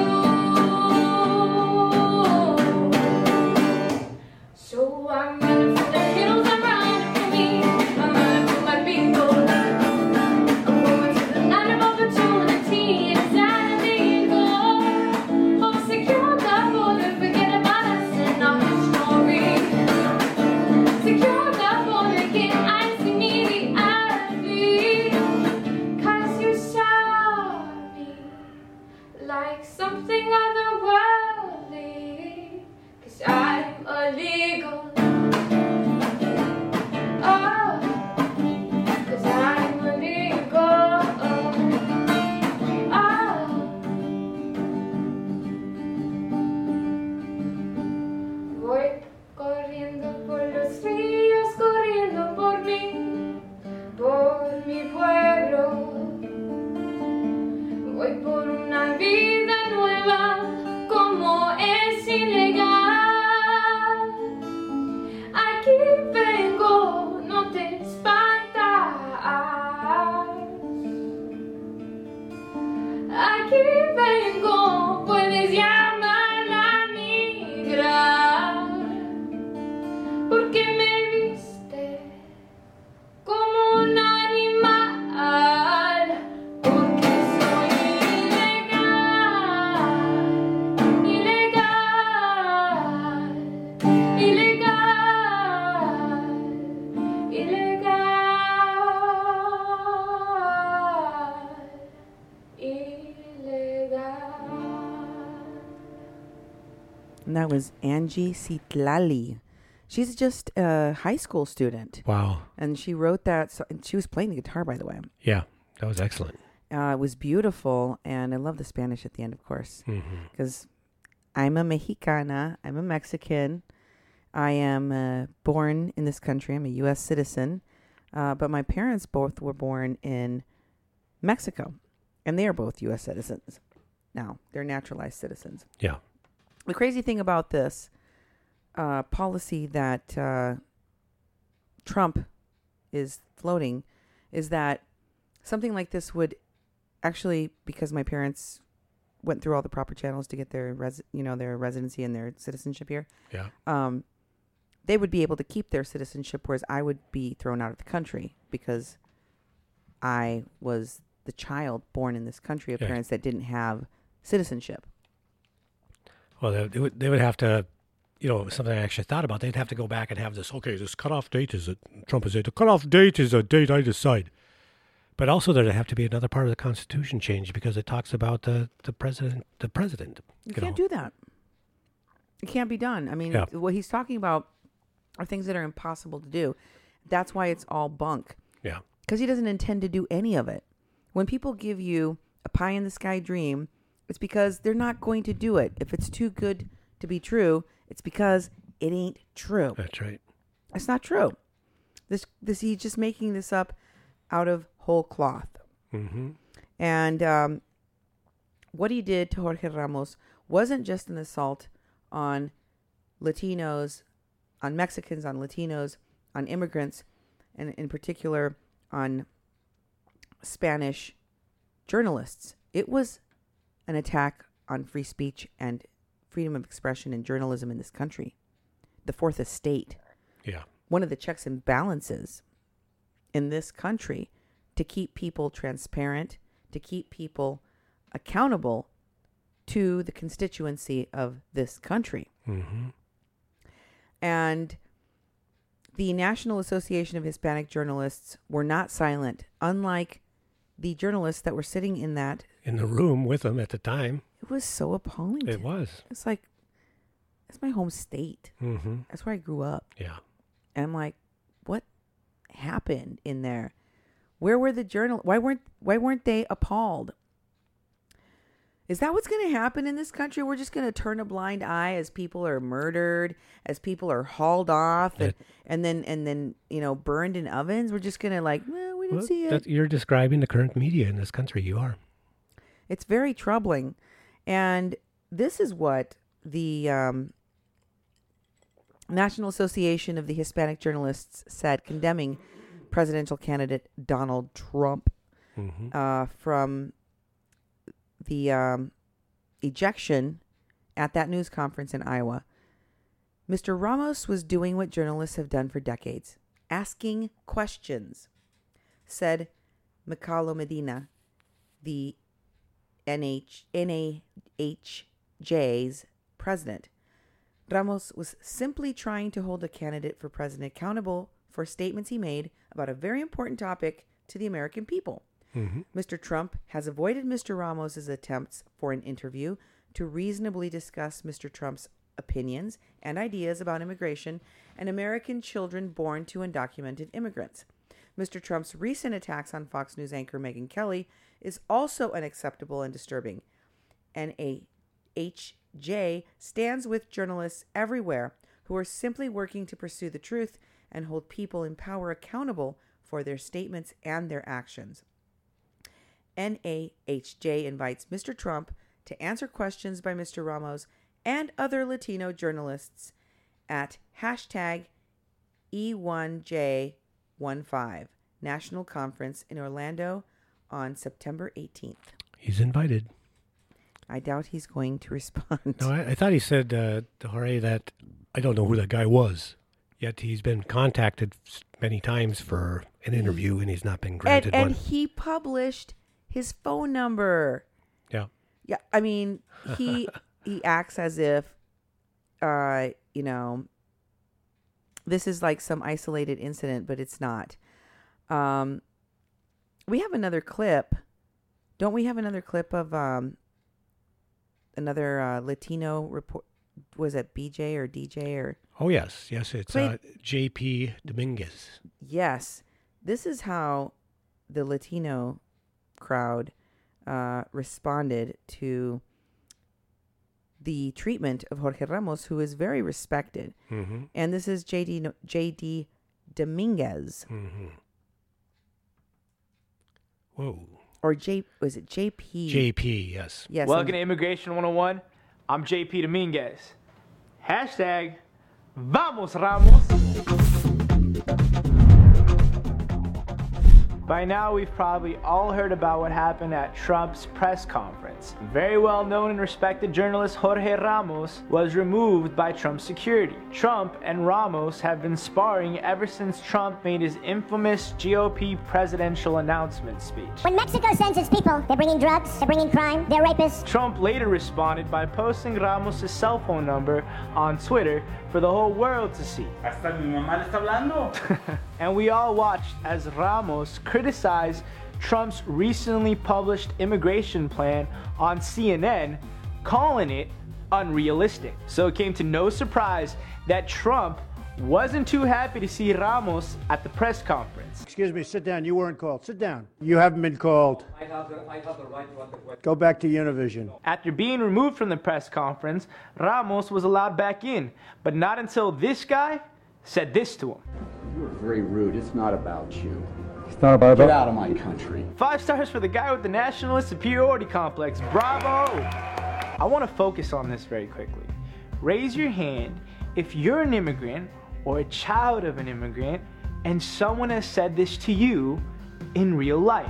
So I'm running for the hills, I'm running for me, I'm running for my people. I'm going to the land of opportunity. Is that illegal? Oh, secure the border, forget about us and our history. Secure the border, get icy immediately. 'Cause you saw me like something otherworldly. 'Cause I'm illegal. Oh, 'cause I'm illegal. Oh. Voy corriendo por los ríos, corriendo por mí, por mi pueblo. Voy por una vida nueva, como es ilegal. And that was Angie Citlali. She's just a high school student. Wow. And she wrote that. So, and she was playing the guitar, by the way. Yeah, that was excellent. Uh, it was beautiful. And I love the Spanish at the end, of course. Because I'm a Mexicana. I'm a Mexican. I am uh, born in this country. I'm a U S citizen. Uh, but my parents both were born in Mexico. And they are both U S citizens. Now, they're naturalized citizens. Yeah. The crazy thing about this uh, policy that uh, Trump is floating is that something like this would actually, because my parents went through all the proper channels to get their res- you know, their residency and their citizenship here. Yeah. Um, they would be able to keep their citizenship, whereas I would be thrown out of the country because I was the child born in this country of Yeah. parents that didn't have citizenship. Well, they, they would they would have to, you know, something I actually thought about. They'd have to go back and have this. Okay, this cutoff date is a Trump is a the cutoff date is a date I decide. But also there'd have to be another part of the Constitution change because it talks about the the president. The president. You, you can't know. do that. It can't be done. I mean, Yeah. what he's talking about are things that are impossible to do. That's why it's all bunk. Yeah. Because he doesn't intend to do any of it. When people give you a pie in the sky dream, it's because they're not going to do it. If it's too good to be true, it's because it ain't true. That's right. It's not true. This this he's just making this up out of whole cloth. Mm-hmm. And um, what he did to Jorge Ramos wasn't just an assault on Latinos, on Mexicans, on Latinos, on immigrants, and in particular on Spanish journalists. It was an attack on free speech and freedom of expression and journalism in this country. The Fourth Estate. Yeah. One of the checks and balances in this country to keep people transparent, to keep people accountable to the constituency of this country. Mm-hmm. And the National Association of Hispanic Journalists were not silent, unlike the journalists that were sitting in that in the room with him at the time. It was so appalling. It was. It's like, it's my home state. Mm-hmm. That's where I grew up. Yeah. And I'm like, what happened in there? Where were the journal? Why weren't Why weren't they appalled? Is that what's going to happen in this country? We're just going to turn a blind eye as people are murdered, as people are hauled off, and, and then and then you know burned in ovens. We're just going to like, well, we didn't Well, see it. that, you're describing the current media in this country. You are. It's very troubling, and this is what the um, National Association of the Hispanic Journalists said, condemning presidential candidate Donald Trump mm-hmm. uh, from the um, ejection at that news conference in Iowa. Mister Ramos was doing what journalists have done for decades, asking questions, said Mikalo Medina, the N H N A H J's president. Ramos was simply trying to hold a candidate for president accountable for statements he made about a very important topic to the American people. Mm-hmm. Mister Trump has avoided Mister Ramos's attempts for an interview to reasonably discuss Mister Trump's opinions and ideas about immigration and American children born to undocumented immigrants. Mister Trump's recent attacks on Fox News anchor Megyn Kelly is also unacceptable and disturbing. N A H J stands with journalists everywhere who are simply working to pursue the truth and hold people in power accountable for their statements and their actions. N A H J invites Mister Trump to answer questions by Mister Ramos and other Latino journalists at hashtag E one J fifteen National Conference in Orlando on September eighteenth. He's invited. I doubt he's going to respond. No, I, I thought he said uh, to Jorge that I don't know who that guy was. Yet he's been contacted many times for an interview, and he's not been granted and, and one. he published his phone number. Yeah. Yeah, I mean, he he acts as if, uh, you know, this is like some isolated incident, but it's not. Um, we have another clip. Don't we have another clip of um, another uh, Latino report, was it B J or D J or Oh yes, yes, it's Played- uh, J P Dominguez. yes. This is how the Latino crowd uh, responded to the treatment of Jorge Ramos, who is very respected. Mm-hmm. And this is J D no- J D Dominguez. Mm-hmm. Whoa. Or J was it J P? J P, yes. Yes. Welcome I'm- to Immigration one oh one. I'm J P Dominguez. Hashtag Vamos Ramos. By now, we've probably all heard about what happened at Trump's press conference. Very well known and respected journalist Jorge Ramos was removed by Trump's security. Trump and Ramos have been sparring ever since Trump made his infamous G O P presidential announcement speech. When Mexico sends its people, they're bringing drugs, they're bringing crime, they're rapists. Trump later responded by posting Ramos' cell phone number on Twitter for the whole world to see. Hasta mi mamá le está hablando. And we all watched as Ramos criticized Trump's recently published immigration plan on C N N, calling it unrealistic. So it came to no surprise that Trump wasn't too happy to see Ramos at the press conference. Excuse me, sit down. You weren't called. Sit down. You haven't been called. I have the, I have the right to ask the question. Go back to Univision. After being removed from the press conference, Ramos was allowed back in, but not until this guy said this to him. You are very rude. It's not about you. It's not about Get out of my country. Five stars for the guy with the nationalist superiority complex. Bravo! I want to focus on this very quickly. Raise your hand if you're an immigrant or a child of an immigrant and someone has said this to you in real life.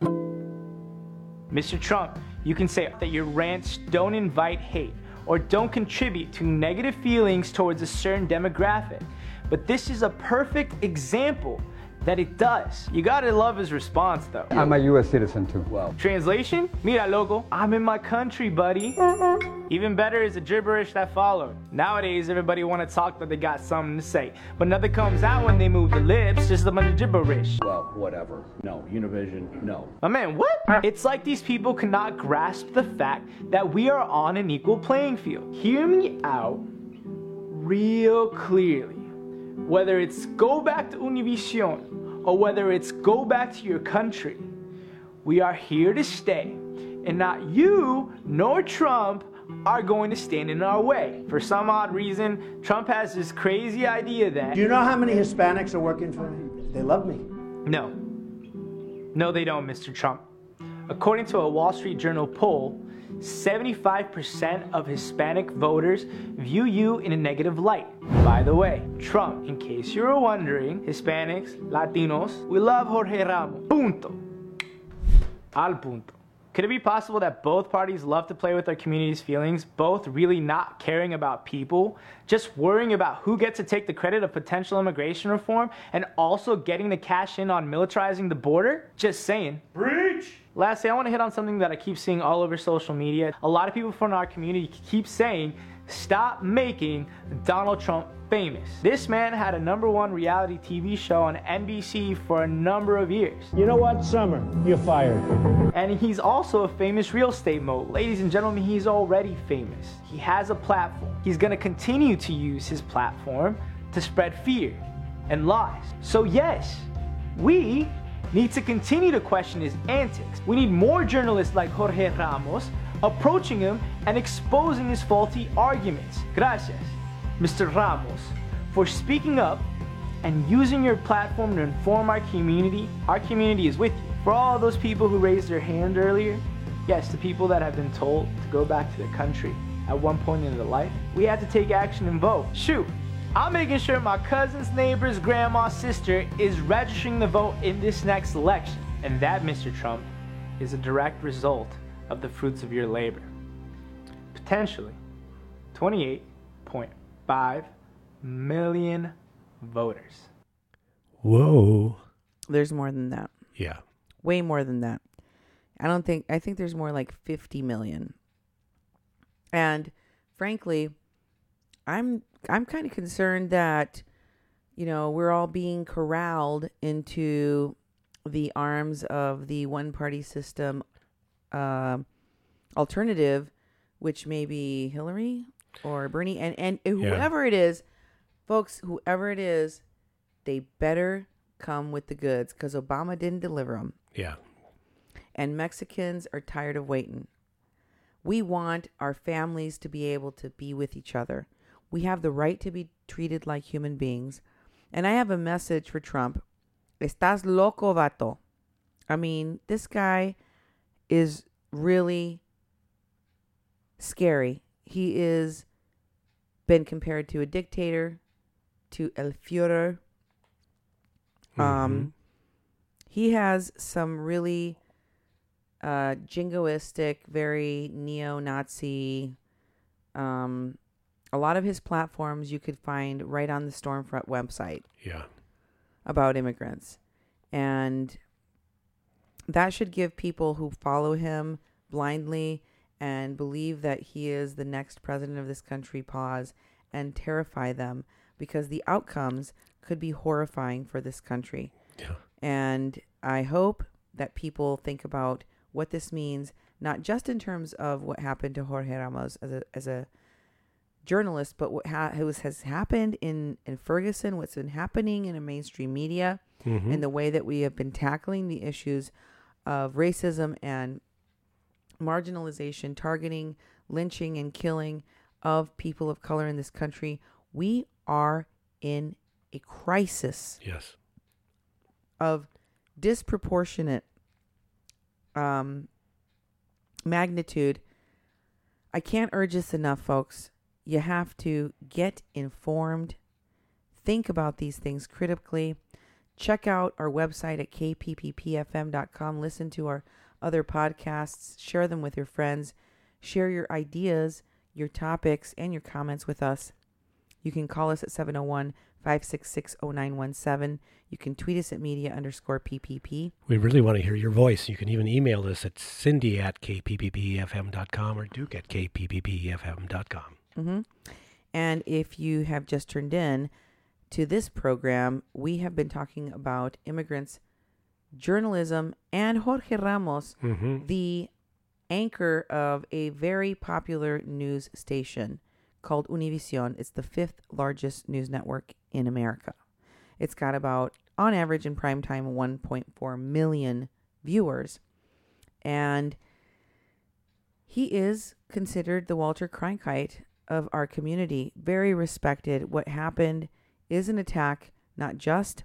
Mister Trump, you can say that your rants don't invite hate or don't contribute to negative feelings towards a certain demographic, but this is a perfect example that it does. You gotta love his response though. I'm a U S citizen too. Well, Translation? Mira, loco, I'm in my country, buddy. Even better is the gibberish that followed. Nowadays, everybody wanna talk that they got something to say, but nothing comes out when they move the lips, just a bunch of gibberish. well, whatever. No, Univision, no. My man, what? It's like these people cannot grasp the fact that we are on an equal playing field. Hear me out real clearly. Whether it's go back to Univision or whether it's go back to your country, we are here to stay, and not you nor Trump are going to stand in our way. For some odd reason, Trump has this crazy idea that... Do you know how many Hispanics are working for me? They love me. No. No, they don't, Mister Trump. According to a Wall Street Journal poll, seventy-five percent of Hispanic voters view you in a negative light. By the way, Trump, in case you were wondering, Hispanics, Latinos, we love Jorge Ramos. Punto. Al punto. Could it be possible that both parties love to play with their community's feelings, both really not caring about people, just worrying about who gets to take the credit of potential immigration reform, and also getting the cash in on militarizing the border? Just saying. Preach! Lastly, I want to hit on something that I keep seeing all over social media. A lot of people from our community keep saying, stop making Donald Trump famous. This man had a number one reality T V show on N B C for a number of years. You know what, Summer? You're fired. And he's also a famous real estate mogul. Ladies and gentlemen, he's already famous. He has a platform. He's gonna continue to use his platform to spread fear and lies. So yes, we need to continue to question his antics. We need more journalists like Jorge Ramos approaching him and exposing his faulty arguments. Gracias, Mister Ramos, for speaking up and using your platform to inform our community. Our community is with you. For all those people who raised their hand earlier, yes, the people that have been told to go back to their country at one point in their life, we have to take action and vote. Shoot, I'm making sure my cousin's neighbor's grandma's sister is registering the vote in this next election. And that, Mister Trump, is a direct result of the fruits of your labor. Potentially twenty-eight point five million voters. Whoa. There's more than that. Yeah. Way more than that. I don't think, I think there's more like fifty million. And frankly, I'm, I'm kind of concerned that, you know, we're all being corralled into the arms of the one party system uh, alternative, which may be Hillary or Bernie, and, and whoever yeah. it is, folks, whoever it is, they better come with the goods because Obama didn't deliver them. Yeah. And Mexicans are tired of waiting. We want our families to be able to be with each other. We have the right to be treated like human beings. And I have a message for Trump. Estás loco, vato. I mean, this guy is really scary. He is been compared to a dictator, to El Führer. Mm-hmm. Um, he has some really uh, jingoistic, very neo-Nazi. Um, a lot of his platforms you could find right on the Stormfront website. Yeah. About immigrants. And that should give people who follow him blindly and believe that he is the next president of this country pause and terrify them, because the outcomes could be horrifying for this country. Yeah. And I hope that people think about what this means, not just in terms of what happened to Jorge Ramos as a as a journalist, but what ha- was, has happened in, in Ferguson, what's been happening in the mainstream media, mm-hmm. and the way that we have been tackling the issues of racism and marginalization, targeting, lynching, and killing of people of color in this country. We are in a crisis. Yes. Of disproportionate um, magnitude. I can't urge this enough, folks. You have to get informed. Think about these things critically. Check out our website at k p p p f m dot com. Listen to our other podcasts. Share them with your friends. Share your ideas, your topics, and your comments with us. You can call us at seven oh one, five six six, oh nine one seven. You can tweet us at media underscore PPP. We really want to hear your voice. You can even email us at Cindy at k p p p f m dot com or Duke at k p p p f m dot com. Mm-hmm. And if you have just turned in to this program, we have been talking about immigrants, journalism, and Jorge Ramos, mm-hmm. the anchor of a very popular news station called Univision. It's the fifth largest news network in America. It's got about, on average in prime time, one point four million viewers. And he is considered the Walter Cronkite of our community. Very respected. What happened is an attack, not just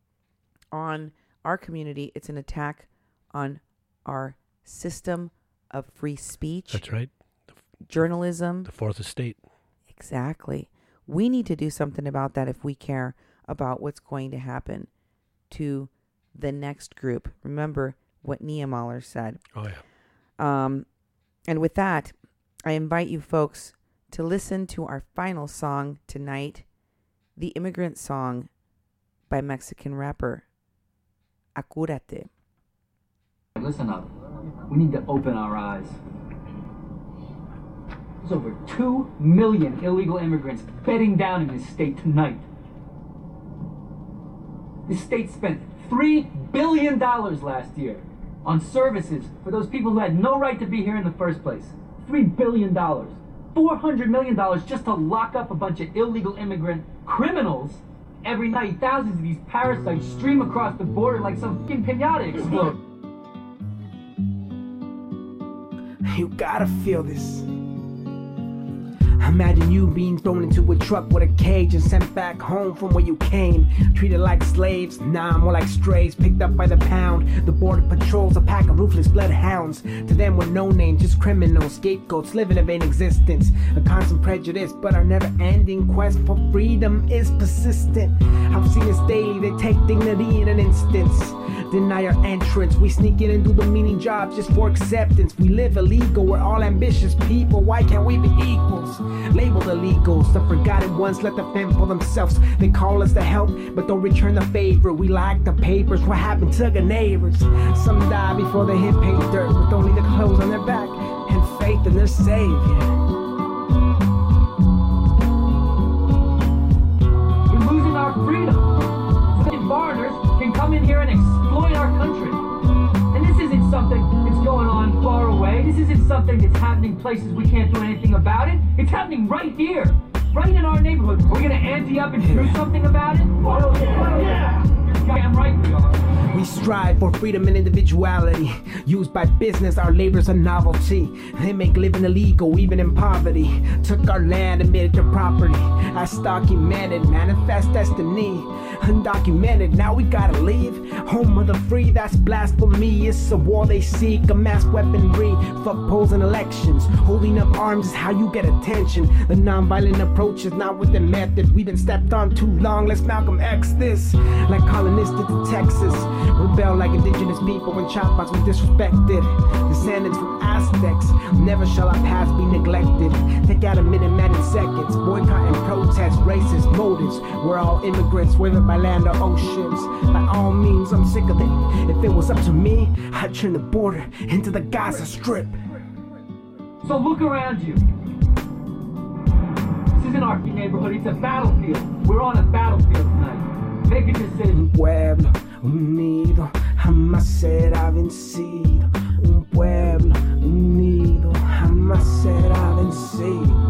on our community. It's an attack on our system of free speech. That's right. The, journalism. The fourth estate. Exactly. We need to do something about that if we care about what's going to happen to the next group. Remember what Nia Mahler said. Oh, yeah. Um, and with that, I invite you folks to listen to our final song tonight, the Immigrant Song by Mexican rapper Acúrate. Listen up. We need to open our eyes. There's over two million illegal immigrants bedding down in this state tonight. This state spent three billion dollars last year on services for those people who had no right to be here in the first place. three billion dollars. four hundred million dollars just to lock up a bunch of illegal immigrant criminals. Every night, thousands of these parasites stream across the border like some fucking pinata explode. You gotta feel this. Imagine you being thrown into a truck with a cage and sent back home from where you came. Treated like slaves, nah, more like strays, picked up by the pound. The border patrol's a pack of ruthless bloodhounds. To them we're no name, just criminals, scapegoats, living a vain existence. A constant prejudice, but our never-ending quest for freedom is persistent. I've seen this daily, they take dignity in an instance. Deny our entrance, we sneak in and do the meaning jobs just for acceptance. We live illegal, we're all ambitious people, why can't we be equals? Labeled illegals, the forgotten ones let the fend for themselves. They call us to help, but don't return the favor. We lack the papers, what happened to the neighbors? Some die before they hit pay dirt, with only the clothes on their back and faith in their savior. We're losing our freedom. So that foreigners can come in here and exploit our country. And this isn't something that's going on far away. This isn't something that's happening places we can't do anything about it. It's happening right here, right in our neighborhood. We're gonna ante up and do something about it? Oh, yeah! Damn right we are. We strive for freedom and individuality. Used by business, our labor's a novelty. They make living illegal, even in poverty. Took our land and made it their property. As documented, manifest destiny. Undocumented, now we gotta leave. Home of the free, that's blasphemy. It's a war they seek, a mass weaponry. Fuck polls and elections. Holding up arms is how you get attention. The non-violent approach is not with the method. We've been stepped on too long, let's Malcolm X this. Like colonists did to Texas. Rebel like indigenous people when Chapas was disrespected. Descendants from Aztecs, never shall our past be neglected. Take out a minute, man in seconds. Boycott and protest, racist motives. We're all immigrants, whether by land or oceans. By all means, I'm sick of it. If it was up to me, I'd turn the border into the Gaza Strip. So look around you. This isn't our neighborhood, it's a battlefield. We're on a battlefield tonight. Make a decision. Pueblo unido jamás será vencido. Un pueblo unido jamás será vencido.